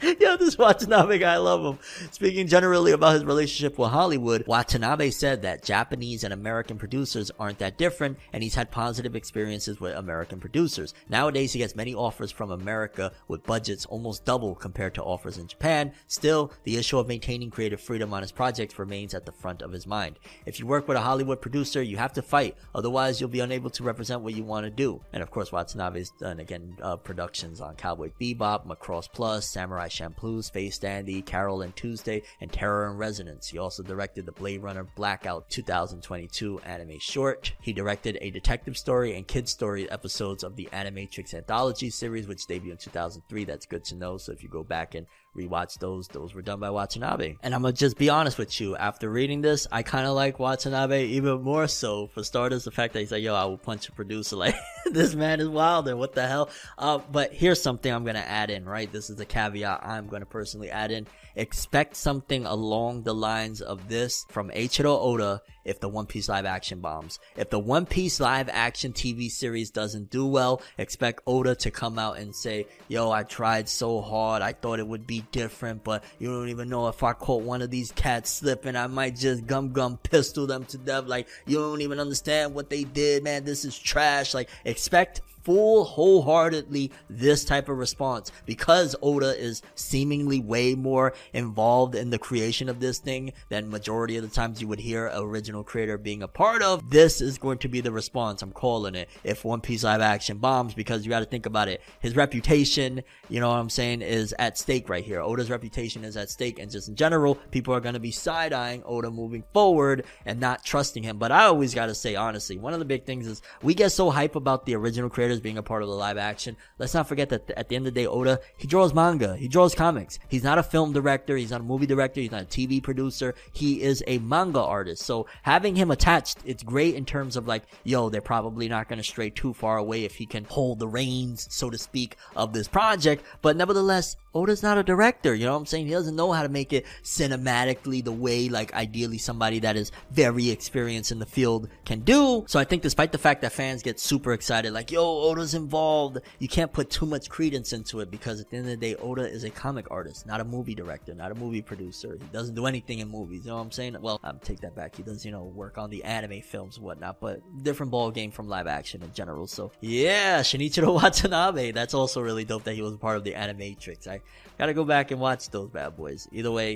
Yo, this Watanabe guy, I love him. Speaking generally about his relationship with Hollywood, Watanabe said that Japanese and American producers aren't that different, and he's had positive experiences with American producers. Nowadays, he gets many offers from America with budgets almost double compared to offers in Japan. Still, the issue of maintaining creative freedom on his projects remains at the front of his mind. If you work with a Hollywood producer, you have to fight, otherwise you'll be unable to represent what you want to do. And of course, Watanabe's done, again, productions on Cowboy Bebop, Macross Plus, Samurai Champloo, Space Dandy, Carol and Tuesday, and Terror in Resonance. He also directed the Blade Runner Blackout 2022 anime short. He directed a detective story and kids story episodes of the Animatrix Anthology series, which debuted in 2003. That's good to know. So if you go back and rewatch those were done by Watanabe. And I'm gonna just be honest with you, after reading this, I kind of like Watanabe even more so. For starters, the fact that he's like, yo, I will punch a producer. Like, this man is wild, and what the hell. But here's something I'm gonna add in, right? This is a caveat I'm gonna personally add in. Expect something along the lines of this from Eiichiro Oda if the One Piece live action bombs. If the One Piece live action TV series doesn't do well, expect Oda to come out and say, yo, I tried so hard, I thought it would be different, but you don't even know, if I caught one of these cats slipping, I might just gum pistol them to death. Like, you don't even understand what they did, man, this is trash. Like, expect wholeheartedly this type of response, because Oda is seemingly way more involved in the creation of this thing than majority of the times you would hear an original creator being a part of. This is going to be the response, I'm calling it, if One Piece live action bombs, because you got to think about it. His reputation, you know what I'm saying, is at stake right here. Oda's reputation is at stake, and just in general, people are going to be side-eyeing Oda moving forward and not trusting him. But I always got to say, honestly, one of the big things is we get so hype about the original creators being a part of the live action. Let's not forget that at the end of the day, Oda, he draws manga, he draws comics. He's not a film director, he's not a movie director, he's not a TV producer. He is a manga artist. So having him attached, it's great in terms of like, yo, they're probably not going to stray too far away if he can hold the reins, so to speak, of this project. But nevertheless, Oda's not a director, you know what I'm saying? He doesn't know how to make it cinematically the way, like, ideally somebody that is very experienced in the field can do. So I think despite the fact that fans get super excited, like, yo, Oda's involved, you can't put too much credence into it, because at the end of the day, Oda is a comic artist, not a movie director, not a movie producer. He doesn't do anything in movies, you know what I'm saying? Well, take that back. He does, work on the anime films and whatnot, but different ball game from live action in general. So yeah, Shinichiro Watanabe, that's also really dope that he was a part of the Animatrix. I gotta go back and watch those bad boys. Either way,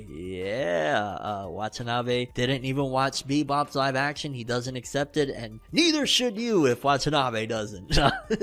yeah, Watanabe didn't even watch Bebop's live action. He doesn't accept it, and neither should you if Watanabe doesn't.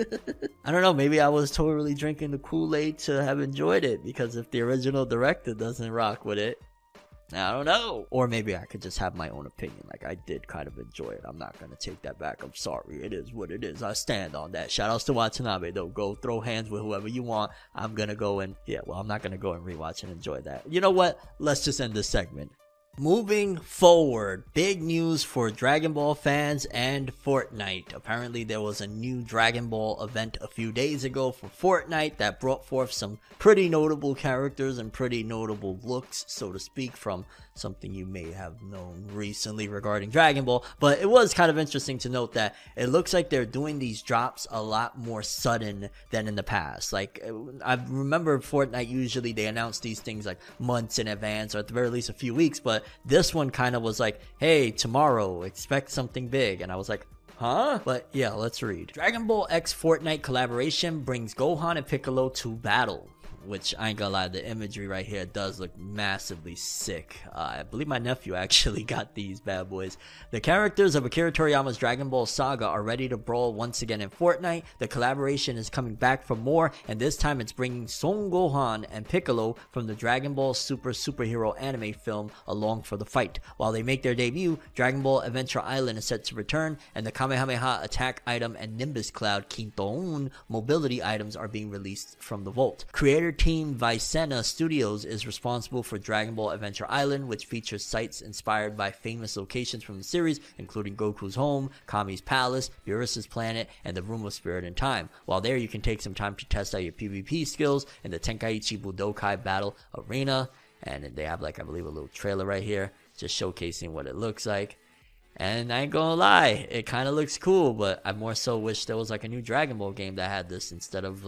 I don't know, maybe I was totally drinking the Kool-Aid to have enjoyed it, because if the original director doesn't rock with it, I don't know. Or maybe I could just have my own opinion. Like, I did kind of enjoy it. I'm not gonna take that back. I'm sorry. It is what it is. I stand on that. Shout outs to Watanabe, though. Go throw hands with whoever you want. I'm gonna go and, I'm not gonna go and rewatch and enjoy that. You know what? Let's just end this segment. Moving forward, big news for Dragon Ball fans and Fortnite. Apparently there was a new Dragon Ball event a few days ago for Fortnite that brought forth some pretty notable characters and pretty notable looks, so to speak, from something you may have known recently regarding Dragon Ball. But it was kind of interesting to note that it looks like they're doing these drops a lot more sudden than in the past. Like, I remember Fortnite, usually they announce these things like months in advance, or at the very least a few weeks, but this one kind of was like, hey, tomorrow, expect something big. And I was like, huh? But yeah, let's read. Dragon Ball X Fortnite collaboration brings Gohan and Piccolo to battle. Which, I ain't gonna lie, the imagery right here does look massively sick. I believe my nephew actually got these bad boys. The characters of Akira Toriyama's Dragon Ball Saga are ready to brawl once again in Fortnite. The collaboration is coming back for more, and this time it's bringing Son Gohan and Piccolo from the Dragon Ball Superhero anime film along for the fight. While they make their debut, Dragon Ball Adventure Island is set to return, and the Kamehameha attack item and Nimbus Cloud Quinton mobility items are being released from the vault. Creator team Vicena Studios is responsible for Dragon Ball Adventure Island, which features sites inspired by famous locations from the series, including Goku's home, Kami's palace, Beerus's planet, and the Room of Spirit and Time. While there, you can take some time to test out your PvP skills in the Tenkaichi Budokai Battle Arena, and they have, like, I believe a little trailer right here, just showcasing what it looks like. And I ain't gonna lie, it kind of looks cool, but I more so wish there was like a new Dragon Ball game that had this instead of like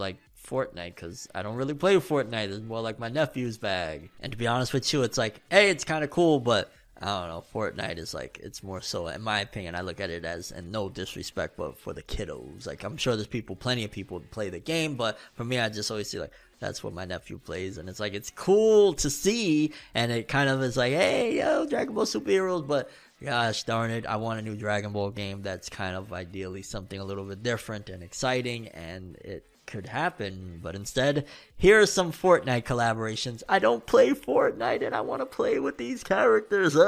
Fortnite because I don't really play Fortnite. It's more like my nephew's bag. And to be honest with you, it's like, hey, it's kind of cool, but I don't know. Fortnite is like, it's more so, in my opinion, I look at it as, and no disrespect, but for the kiddos. Like, I'm sure there's plenty of people who play the game, but for me, I just always see like, that's what my nephew plays, and it's like, it's cool to see, and it kind of is like, hey, yo, Dragon Ball superheroes, but gosh darn it, I want a new Dragon Ball game that's kind of ideally something a little bit different and exciting, and it could happen, but instead, here are some Fortnite collaborations. I don't play Fortnite and I want to play with these characters.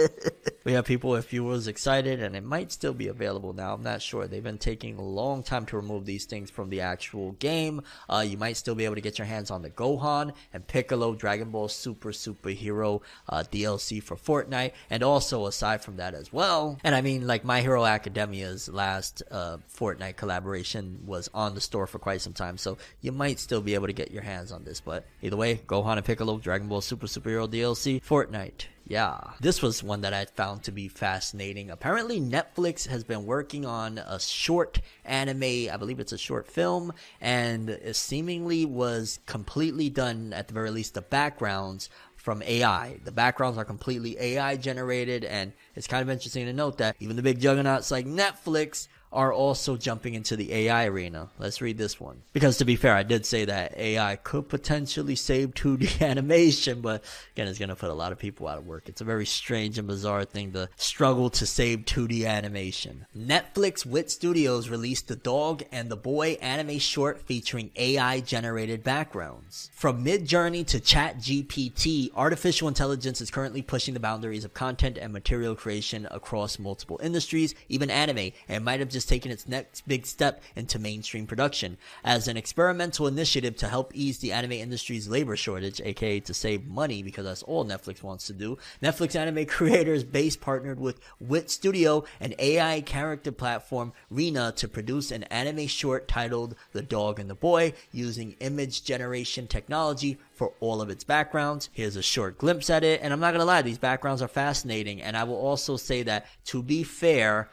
We have people, if you was excited, and it might still be available now, I'm not sure. They've been taking a long time to remove these things from the actual game. You might still be able to get your hands on the Gohan and Piccolo Dragon Ball Superhero DLC for Fortnite, and also aside from that as well. And I mean, like, My Hero Academia's last Fortnite collaboration was on the store for quite some time, so you might still be able to get your hands on this. But either way, Gohan and Piccolo Dragon Ball Superhero DLC, Fortnite. Yeah, this was one that I found to be fascinating. Apparently, Netflix has been working on a short anime, I believe it's a short film, and it seemingly was completely done, at the very least, the backgrounds from AI. The backgrounds are completely AI generated, and it's kind of interesting to note that even the big juggernauts like Netflix are also jumping into the AI arena. Let's read this one. Because to be fair, I did say that AI could potentially save 2D animation, but again, it's going to put a lot of people out of work. It's a very strange and bizarre thing to struggle to save 2D animation. Netflix Wit Studios released The Dog and the Boy anime short featuring AI-generated backgrounds. From Midjourney to ChatGPT, artificial intelligence is currently pushing the boundaries of content and material creation across multiple industries, even anime, and might have just taken its next big step into mainstream production. As an experimental initiative to help ease the anime industry's labor shortage, aka to save money, because that's all Netflix wants to do, Netflix anime creators base partnered with Wit Studio, an AI character platform, Rena, to produce an anime short titled The Dog and the Boy, using image generation technology for all of its backgrounds. Here's a short glimpse at it, and I'm not gonna lie, these backgrounds are fascinating, and I will also say that, to be fair,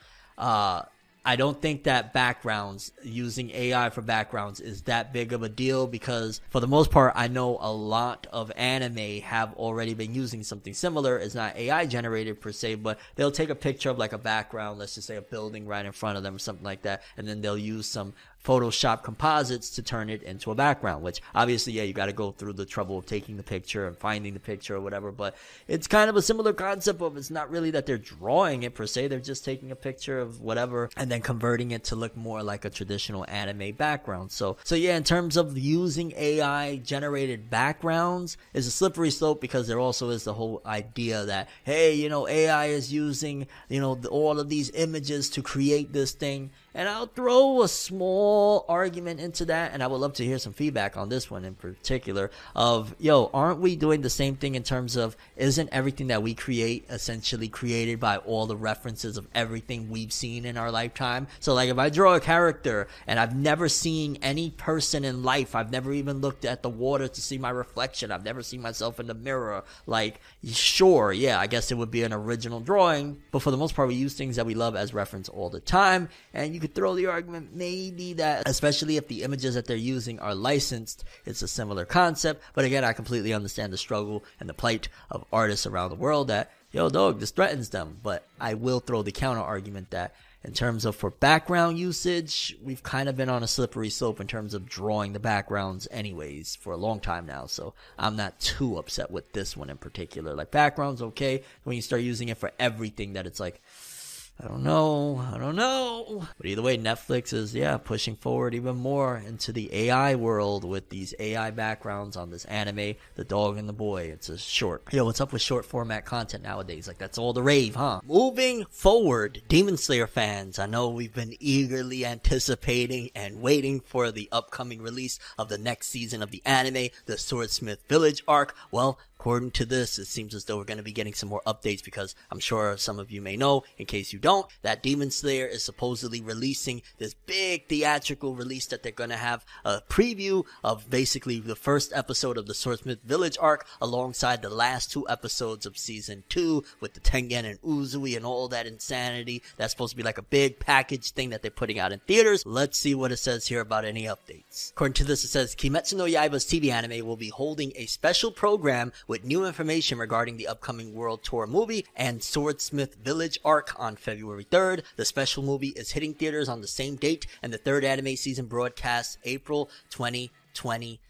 I don't think that backgrounds, using AI for backgrounds, is that big of a deal, because for the most part, I know a lot of anime have already been using something similar. It's not AI generated per se, but they'll take a picture of like a background, let's just say a building right in front of them or something like that, and then they'll use some Photoshop composites to turn it into a background, which obviously, yeah, you got to go through the trouble of taking the picture and finding the picture or whatever, but it's kind of a similar concept of, it's not really that they're drawing it per se, they're just taking a picture of whatever and then converting it to look more like a traditional anime background. So yeah, in terms of using AI generated backgrounds is a slippery slope, because there also is the whole idea that, hey, you know, AI is using, you know, all of these images to create this thing. And I'll throw a small argument into that, and I would love to hear some feedback on this one in particular of, yo, aren't we doing the same thing in terms of, isn't everything that we create essentially created by all the references of everything we've seen in our lifetime? So like, if I draw a character and I've never seen any person in life, I've never even looked at the water to see my reflection, I've never seen myself in the mirror, like, sure, yeah, I guess it would be an original drawing, but for the most part, we use things that we love as reference all the time, and you could throw the argument maybe that, especially if the images that they're using are licensed, it's a similar concept. But again, I completely understand the struggle and the plight of artists around the world that, yo, dog, this threatens them. But I will throw the counter argument that in terms of for background usage, we've kind of been on a slippery slope in terms of drawing the backgrounds anyways for a long time now. So I'm not too upset with this one in particular. Like, backgrounds, okay. When you start using it for everything, that it's like, I don't know. But either way, Netflix is, pushing forward even more into the AI world with these AI backgrounds on this anime, The Dog and the Boy. It's a short. Yo, what's up with short format content nowadays? Like, that's all the rave, huh? Moving forward, Demon Slayer fans, I know we've been eagerly anticipating and waiting for the upcoming release of the next season of the anime, the Swordsmith Village arc. Well, according to this, it seems as though we're going to be getting some more updates, because I'm sure some of you may know, in case you don't, don't, that Demon Slayer is supposedly releasing this big theatrical release that they're gonna have a preview of basically the first episode of the Swordsmith Village arc alongside the last 2 episodes of season 2 with the Tengen and Uzui and all that insanity. That's supposed to be like a big package thing that they're putting out in theaters. Let's see what it says here about any updates. According to this, it says Kimetsu no Yaiba's TV anime will be holding a special program with new information regarding the upcoming World Tour movie and Swordsmith Village arc on February 3rd. The special movie is hitting theaters on the same date, and the 3rd anime season broadcasts April 2023.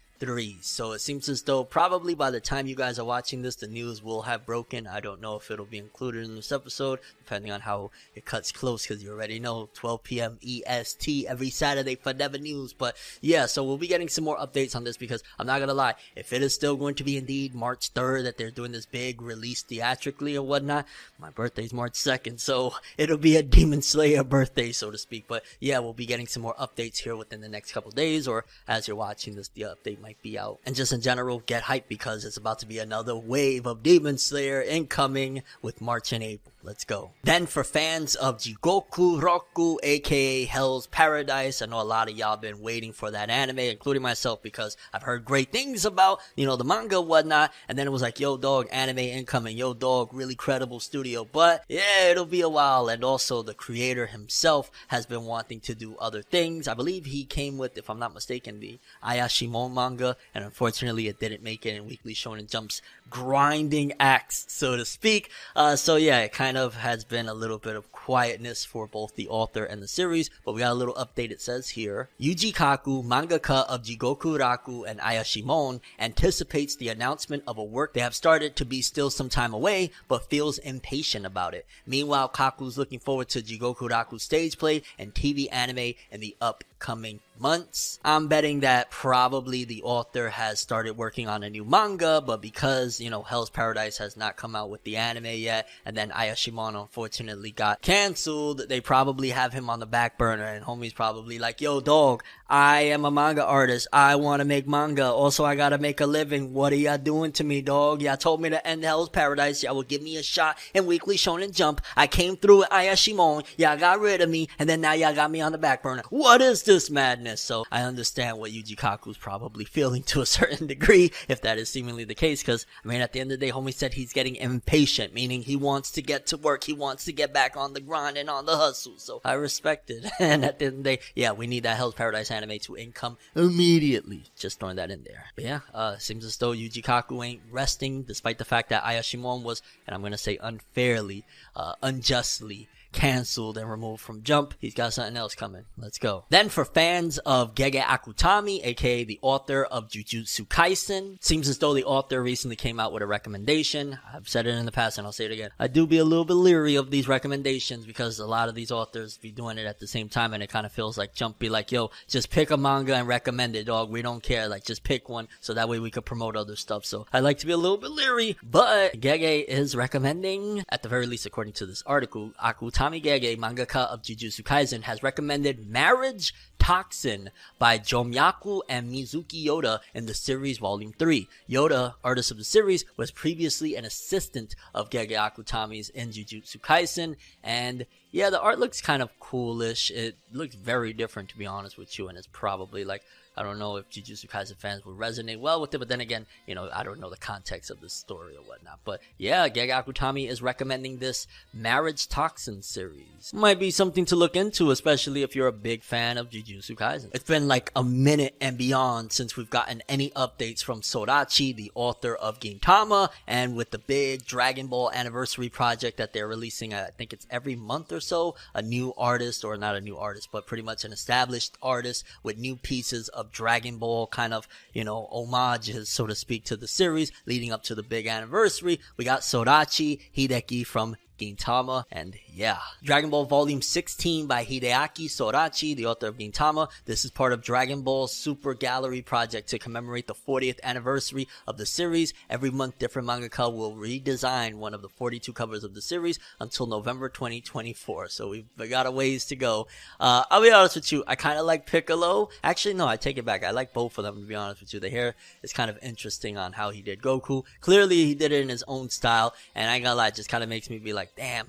So it seems as though probably by the time you guys are watching this, the news will have broken. I don't know if it'll be included in this episode, depending on how it cuts close, because you already know 12 p.m. EST every Saturday for Never News. But yeah, so we'll be getting some more updates on this, because I'm not gonna lie, if it is still going to be indeed March 3rd that they're doing this big release theatrically or whatnot, my birthday's March 2nd, so it'll be a Demon Slayer birthday, so to speak. But yeah, we'll be getting some more updates here within the next couple days, or as you're watching this, the update might be out. And just in general, get hyped, because it's about to be another wave of Demon Slayer incoming with March and April. Let's go. Then for fans of Jigoku Roku, aka Hell's Paradise, I know a lot of y'all been waiting for that anime, including myself, because I've heard great things about, the manga and whatnot, and then it was like, yo dog, anime incoming, yo dog, really credible studio, but yeah, it'll be a while. And also the creator himself has been wanting to do other things. I believe he came with, if I'm not mistaken, the Ayashimon manga, and unfortunately it didn't make it in Weekly Shonen Jump's grinding axe, so to speak. So yeah, it kind of has been a little bit of quietness for both the author and the series, but we got a little update. It says here, Yuji Kaku, mangaka of Jigoku Raku and Ayashimon, anticipates the announcement of a work they have started to be still some time away, but feels impatient about it. Meanwhile, Kaku's looking forward to Jigoku Raku's stage play and TV anime in the upcoming months. I'm betting that probably the author has started working on a new manga, but because, Hell's Paradise has not come out with the anime yet, and then Ayashimon unfortunately got canceled, they probably have him on the back burner, and homie's probably like, yo dog, I am a manga artist, I want to make manga, also I gotta make a living, what are y'all doing to me, dog? Y'all told me to end Hell's Paradise, y'all would give me a shot in Weekly Shonen Jump, I came through with Ayashimon, y'all got rid of me, and then now y'all got me on the back burner. What is this madness? So I understand what Yuji Kaku's probably feeling to a certain degree, if that is seemingly the case, because, at the end of the day, homie said he's getting impatient, meaning he wants to get to work, he wants to get back on the grind and on the hustle, so I respect it. And at the end of the day, yeah, we need that Hell's Paradise anime to income immediately. Just throwing that in there. But yeah, seems as though Yuji Kaku ain't resting, despite the fact that Ayashimon was, and I'm gonna say unfairly, unjustly, canceled and removed from Jump. He's got something else coming. Let's go. Then for fans of Gege Akutami, aka the author of Jujutsu Kaisen, seems as though the author recently came out with a recommendation. I've said it in the past and I'll say it again. I do be a little bit leery of these recommendations, because a lot of these authors be doing it at the same time, and it kind of feels like Jump be like, yo, just pick a manga and recommend it, dog. We don't care. Like, just pick one, so that way we could promote other stuff. So I like to be a little bit leery, but Gege is recommending, at the very least according to this article, Akutami Gege, mangaka of Jujutsu Kaisen, has recommended Marriage Toxin by Jomyaku and Mizuki Yoda in the series Volume 3. Yoda, artist of the series, was previously an assistant of Gege Akutami's in Jujutsu Kaisen, and yeah, the art looks kind of coolish. It looks very different, to be honest with you, and it's probably like, I don't know if Jujutsu Kaisen fans will resonate well with it, but then again, I don't know the context of the story or whatnot. But yeah, Gege Akutami is recommending this Marriage Toxin series. Might be something to look into, especially if you're a big fan of Jujutsu Kaisen. It's been like a minute and beyond since we've gotten any updates from Sorachi, the author of Gintama, and with the big Dragon Ball anniversary project that they're releasing, I think it's every month or so, a new artist, or not a new artist, but pretty much an established artist with new pieces of Dragon Ball kind of, homages, so to speak, to the series leading up to the big anniversary. We got Sorachi Hideki from Gintama, and yeah, Dragon Ball Volume 16 by Hideaki Sorachi, the author of Gintama. This is part of Dragon Ball Super Gallery project to commemorate the 40th anniversary of the series. Every month, different mangaka will redesign one of the 42 covers of the series until November 2024, so we've got a ways to go. I'll be honest with you, I kind of like Piccolo. Actually, no, I take it back. I like both of them, to be honest with you. The hair is kind of interesting on how he did Goku. Clearly, he did it in his own style, and I ain't gonna lie, it just kind of makes me be like, damn,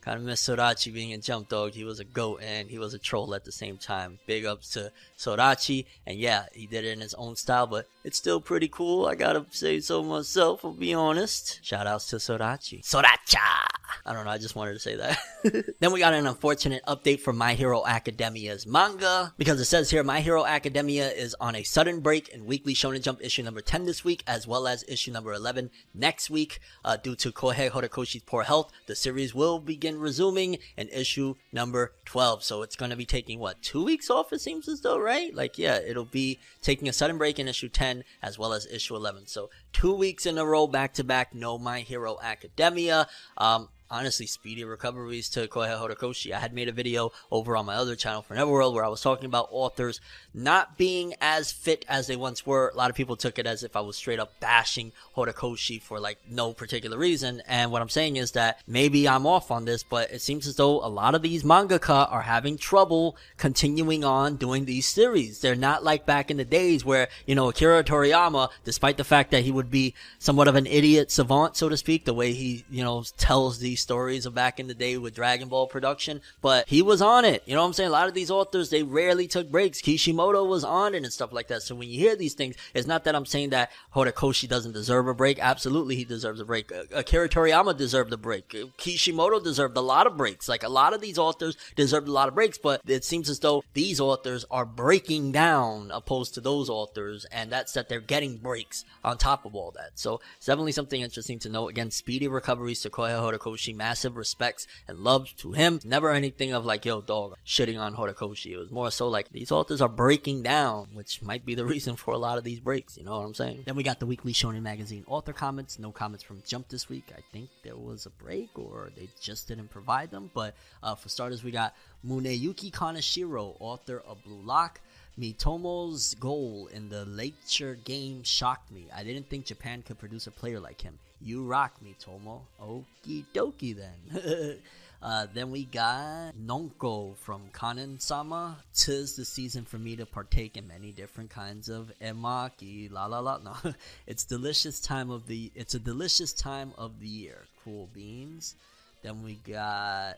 Kind of miss Sorachi being in Jump Dog. He was a GOAT and he was a troll at the same time. Big ups to Sorachi. And yeah, he did it in his own style, but it's still pretty cool. I gotta say so myself, I'll be honest. Shout outs to Sorachi. Soracha! I don't know, I just wanted to say that. Then we got an unfortunate update for My Hero Academia's manga. Because it says here, My Hero Academia is on a sudden break in Weekly Shonen Jump issue number 10 this week, as well as issue number 11 next week. Due to Kohei Horikoshi's poor health, the series will begin resuming in issue number 12. So it's going to be taking, 2 weeks off, it seems as though, right? Like, yeah, it'll be taking a sudden break in issue 10 as well as issue 11. So 2 weeks in a row, back to back, no My Hero Academia. Honestly, speedy recoveries to Kohei Horikoshi. I had made a video over on my other channel for Neverworld where I was talking about authors not being as fit as they once were. A lot of people took it as if I was straight up bashing Horikoshi for no particular reason. And what I'm saying is that maybe I'm off on this, but it seems as though a lot of these mangaka are having trouble continuing on doing these series. They're not like back in the days where, Akira Toriyama, despite the fact that he would be somewhat of an idiot savant, so to speak, the way he, tells these stories of back in the day with Dragon Ball production, but he was on it. You know what I'm saying? A lot of these authors, they rarely took breaks. Kishimoto was on it and stuff like that. So when you hear these things, it's not that I'm saying that Horikoshi doesn't deserve a break. Absolutely, he deserves a break. Akira Toriyama deserved a break. Kishimoto deserved a lot of breaks. A lot of these authors deserved a lot of breaks, but it seems as though these authors are breaking down opposed to those authors, and that's that they're getting breaks on top of all that. So it's definitely something interesting to know. Again, speedy recoveries to Kohei Horikoshi. Massive respects and love to him. Never anything of yo dog, shitting on Horikoshi. It was more so these authors are breaking down, which might be the reason for a lot of these breaks. You know what I'm saying? Then we got the Weekly Shonen Magazine author comments. No comments from Jump this week. I think there was a break or they just didn't provide them. But for starters, we got Muneyuki Kaneshiro, author of Blue Lock. Mitomo's goal in the Nature game shocked me. I didn't think Japan could produce a player like him. You rock, Mitomo. Okie dokie then. Then we got Nonko from Kanen-sama. 'Tis the season for me to partake in many different kinds of emaki. La la la. No, it's a delicious time of the year. Cool beans. Then we got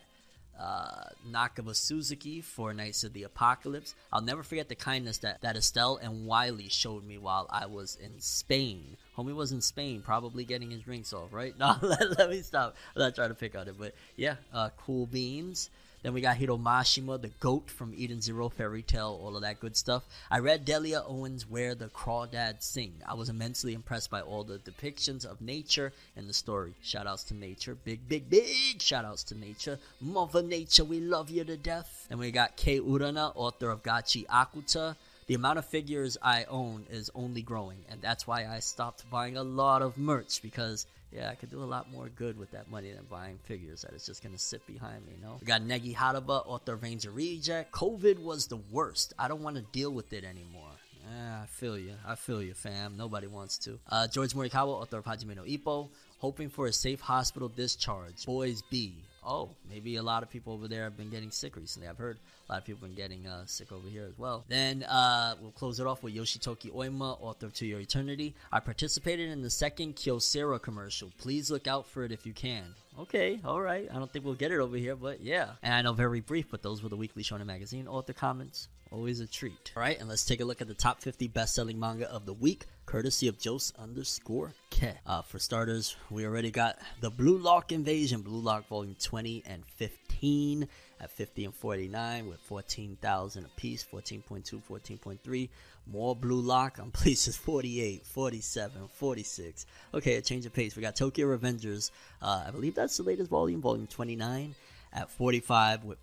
Nakaba Suzuki for Knights of the Apocalypse. I'll never forget the kindness that Estelle and Wiley showed me while I was in Spain. Homie was in Spain, probably getting his drinks off, right? No, let me stop. I'm not trying to pick on it, but yeah, cool beans. Then we got Hiromashima, the GOAT from Eden Zero, Fairy Tail, all of that good stuff. I read Delia Owens' Where the Crawdads Sing. I was immensely impressed by all the depictions of nature in the story. Shoutouts to nature. Big, big, big shoutouts to nature. Mother Nature, we love you to death. Then we got Kei Urana, author of Gachi Akuta. The amount of figures I own is only growing, and that's why I stopped buying a lot of merch, because I could do a lot more good with that money than buying figures that is just going to sit behind me, We got Negi Haraba, author of Ranger Reject. COVID was the worst. I don't want to deal with it anymore. I feel you, fam. Nobody wants to. George Morikawa, author of Hajime no Ippo. Hoping for a safe hospital discharge. Boys B. Oh, maybe a lot of people over there have been getting sick recently. I've heard a lot of people have been getting sick over here as well. Then we'll close it off with Yoshitoki Oima, author of To Your Eternity. I participated in the second Kyocera commercial. Please look out for it if you can. Okay, alright. I don't think we'll get it over here, but yeah. And I know very brief, but those were the Weekly Shonen Magazine author comments. Always a treat. Alright, and let's take a look at the top 50 best-selling manga of the week, courtesy of Jose_K. For starters, we already got The Blue Lock Invasion, Blue Lock Volume 20 and 15 at 50 and 49 with 14,000 apiece, 14.2, 14.3. More Blue Lock on places 48, 47, 46. Okay, a change of pace. We got Tokyo Revengers. I believe that's the latest volume, Volume 29 at 45 with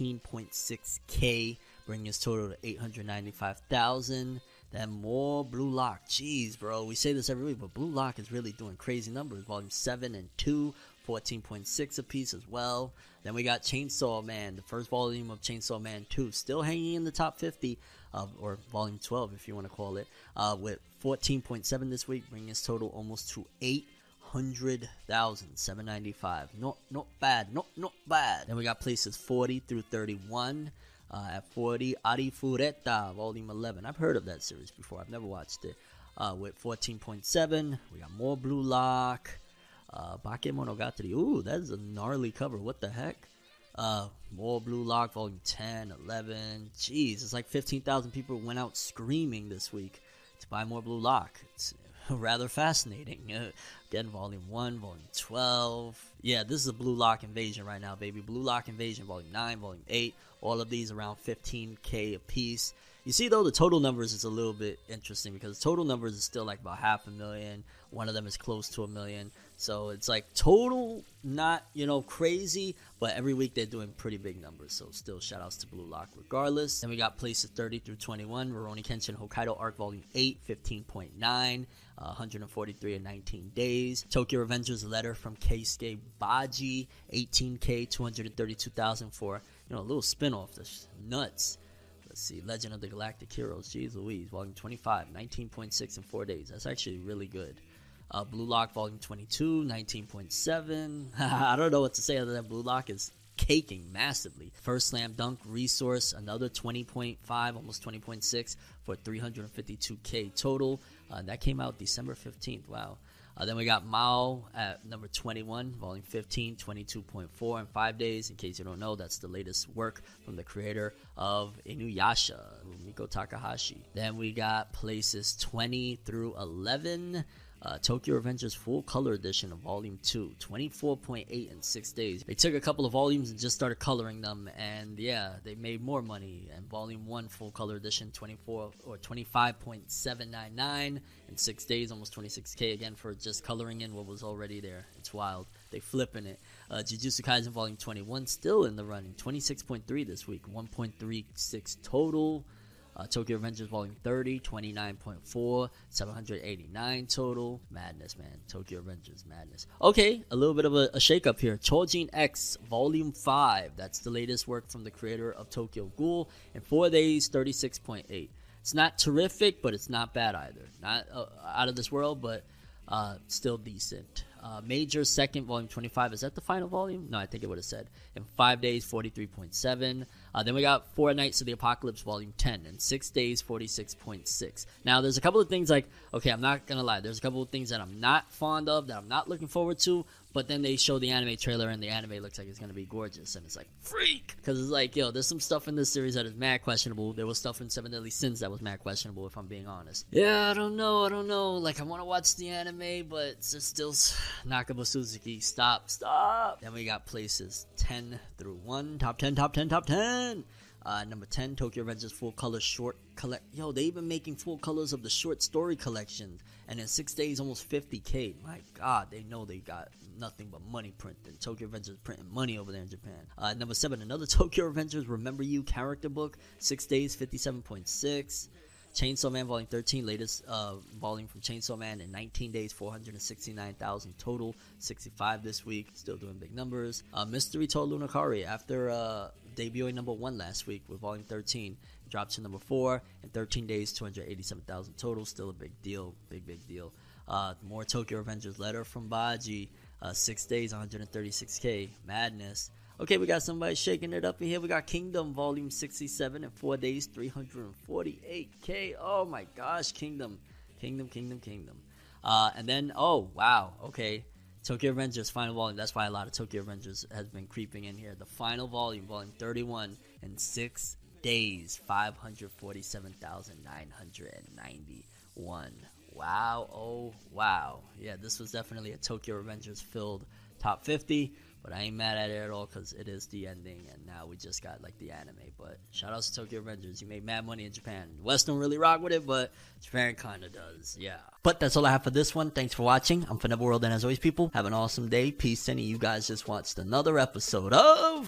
14.6K, bringing his total to 895,000. Then more Blue Lock. Jeez, bro. We say this every week, but Blue Lock is really doing crazy numbers. Volume 7 and 2, 14.6 apiece as well. Then we got Chainsaw Man, the first volume of Chainsaw Man 2, still hanging in the top 50, or Volume 12 if you want to call it, with 14.7 this week, bringing his total almost to 800,000, 795. Not bad, not bad. Then we got places 40 through 31. At 40, Arifureta, Volume 11. I've heard of that series before. I've never watched it. With 14.7, we got more Blue Lock. Bake Monogatari. Ooh, that is a gnarly cover. What the heck? More Blue Lock, Volume 10, 11. Jeez, it's like 15,000 people went out screaming this week to buy more Blue Lock. It's rather fascinating. Again, Volume 1, Volume 12. Yeah, this is a Blue Lock invasion right now, baby. Blue Lock invasion, Volume 9, Volume 8. All of these around 15K a piece. You see, though, the total numbers is a little bit interesting because the total numbers is still like about 500,000. One of them is close to 1 million. So it's like total, not, crazy, but every week they're doing pretty big numbers. So still shout outs to Blue Lock regardless. Then we got places 30 through 21. Rurouni Kenshin Hokkaido Arc Volume 8, 15.9. 143 in 19 days. Tokyo Revengers Letter from Keisuke Baji, 18K, 232,000 for, a little spin-off. That's nuts. Let's see, Legend of the Galactic Heroes, jeez Louise, Volume 25, 19.6 in 4 days. That's actually really good. Blue Lock, Volume 22, 19.7. I don't know what to say other than Blue Lock is caking massively. First Slam Dunk Resource, another 20.5, almost 20.6 for 352K total. That came out December 15th. Wow. Then we got Mao at number 21, Volume 15, 22.4 in 5 days. In case you don't know, that's the latest work from the creator of Inuyasha, Rumiko Takahashi. Then we got places 20 through 11. Tokyo Revengers Full Color Edition of Volume 2, 24.8 in 6 days. They took a couple of volumes and just started coloring them, and yeah, they made more money. And Volume 1 Full Color Edition, 25.799 in 6 days, almost 26K again for just coloring in what was already there. It's wild. They flipping it. Jujutsu Kaisen Volume 21 still in the running, 26.3 this week, 1.36 total. Tokyo Revengers Volume 30, 29.4, 789 total. Madness, man. Tokyo Revengers, madness. Okay, a little bit of a shake-up here. Chojin X Volume 5. That's the latest work from the creator of Tokyo Ghoul. In 4 days, 36.8. It's not terrific, but it's not bad either. Not out of this world, but still decent. Major Second Volume 25. Is that the final volume? No, I think it would have said. In 5 days, 43.7. Then we got Four Nights of the Apocalypse Volume 10. In 6 days, 46.6. Now, there's a couple of things like, okay, I'm not going to lie. There's a couple of things that I'm not fond of, that I'm not looking forward to. But then they show the anime trailer, and the anime looks like it's going to be gorgeous. And it's like, freak! Because it's like, there's some stuff in this series that is mad questionable. There was stuff in Seven Deadly Sins that was mad questionable, if I'm being honest. Yeah, I don't know. Like, I want to watch the anime, but it's still Nakaba Suzuki. Stop. Then we got places 10 through 1. Top 10. Number 10, Tokyo Revengers Full Color Short Collect. They've been making full colors of the short story collection. And in 6 days, almost 50K. My God, they know they got nothing but money printing. Tokyo Revengers printing money over there in Japan. Number 7, another Tokyo Revengers Remember You character book. 6 days, 57.6. Chainsaw Man Volume 13, latest volume from Chainsaw Man. In 19 days, 469,000 total. 65 this week, still doing big numbers. Mystery To Lunakari, after debuting number 1 last week with Volume 13, dropped to number 4. In 13 days, 287,000 total. Still a big deal. Big deal. More Tokyo Revengers Letter from Baji. 6 days, 136K. Madness. Okay, we got somebody shaking it up in here. We got Kingdom Volume 67 in 4 days, 348K. Oh my gosh, Kingdom. And then, oh wow, okay. Tokyo Revengers final volume. That's why a lot of Tokyo Revengers has been creeping in here. The final volume, Volume 31, in 6 days, 547,991. Wow, oh wow. Yeah, this was definitely a Tokyo Revengers filled top 50. But I ain't mad at it at all because it is the ending, and now we just got like the anime. But shout outs to Tokyo Revengers. You made mad money in Japan. The West don't really rock with it, but Japan kind of does. Yeah. But that's all I have for this one. Thanks for watching. I'm Fineva World, and as always, people, have an awesome day. Peace, and you guys just watched another episode of.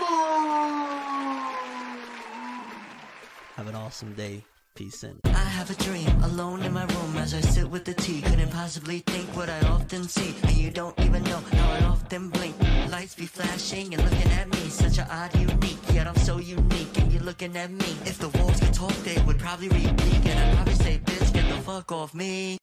Have an awesome day. Peace in. I have a dream, alone in my room as I sit with the tea. Couldn't possibly think what I often see. And you don't even know how I often blink. Lights be flashing and looking at me. Such an odd, unique, yet I'm so unique. And you're looking at me. If the wolves could talk, they would probably repeat. And I'd probably say, bitch, get the fuck off me.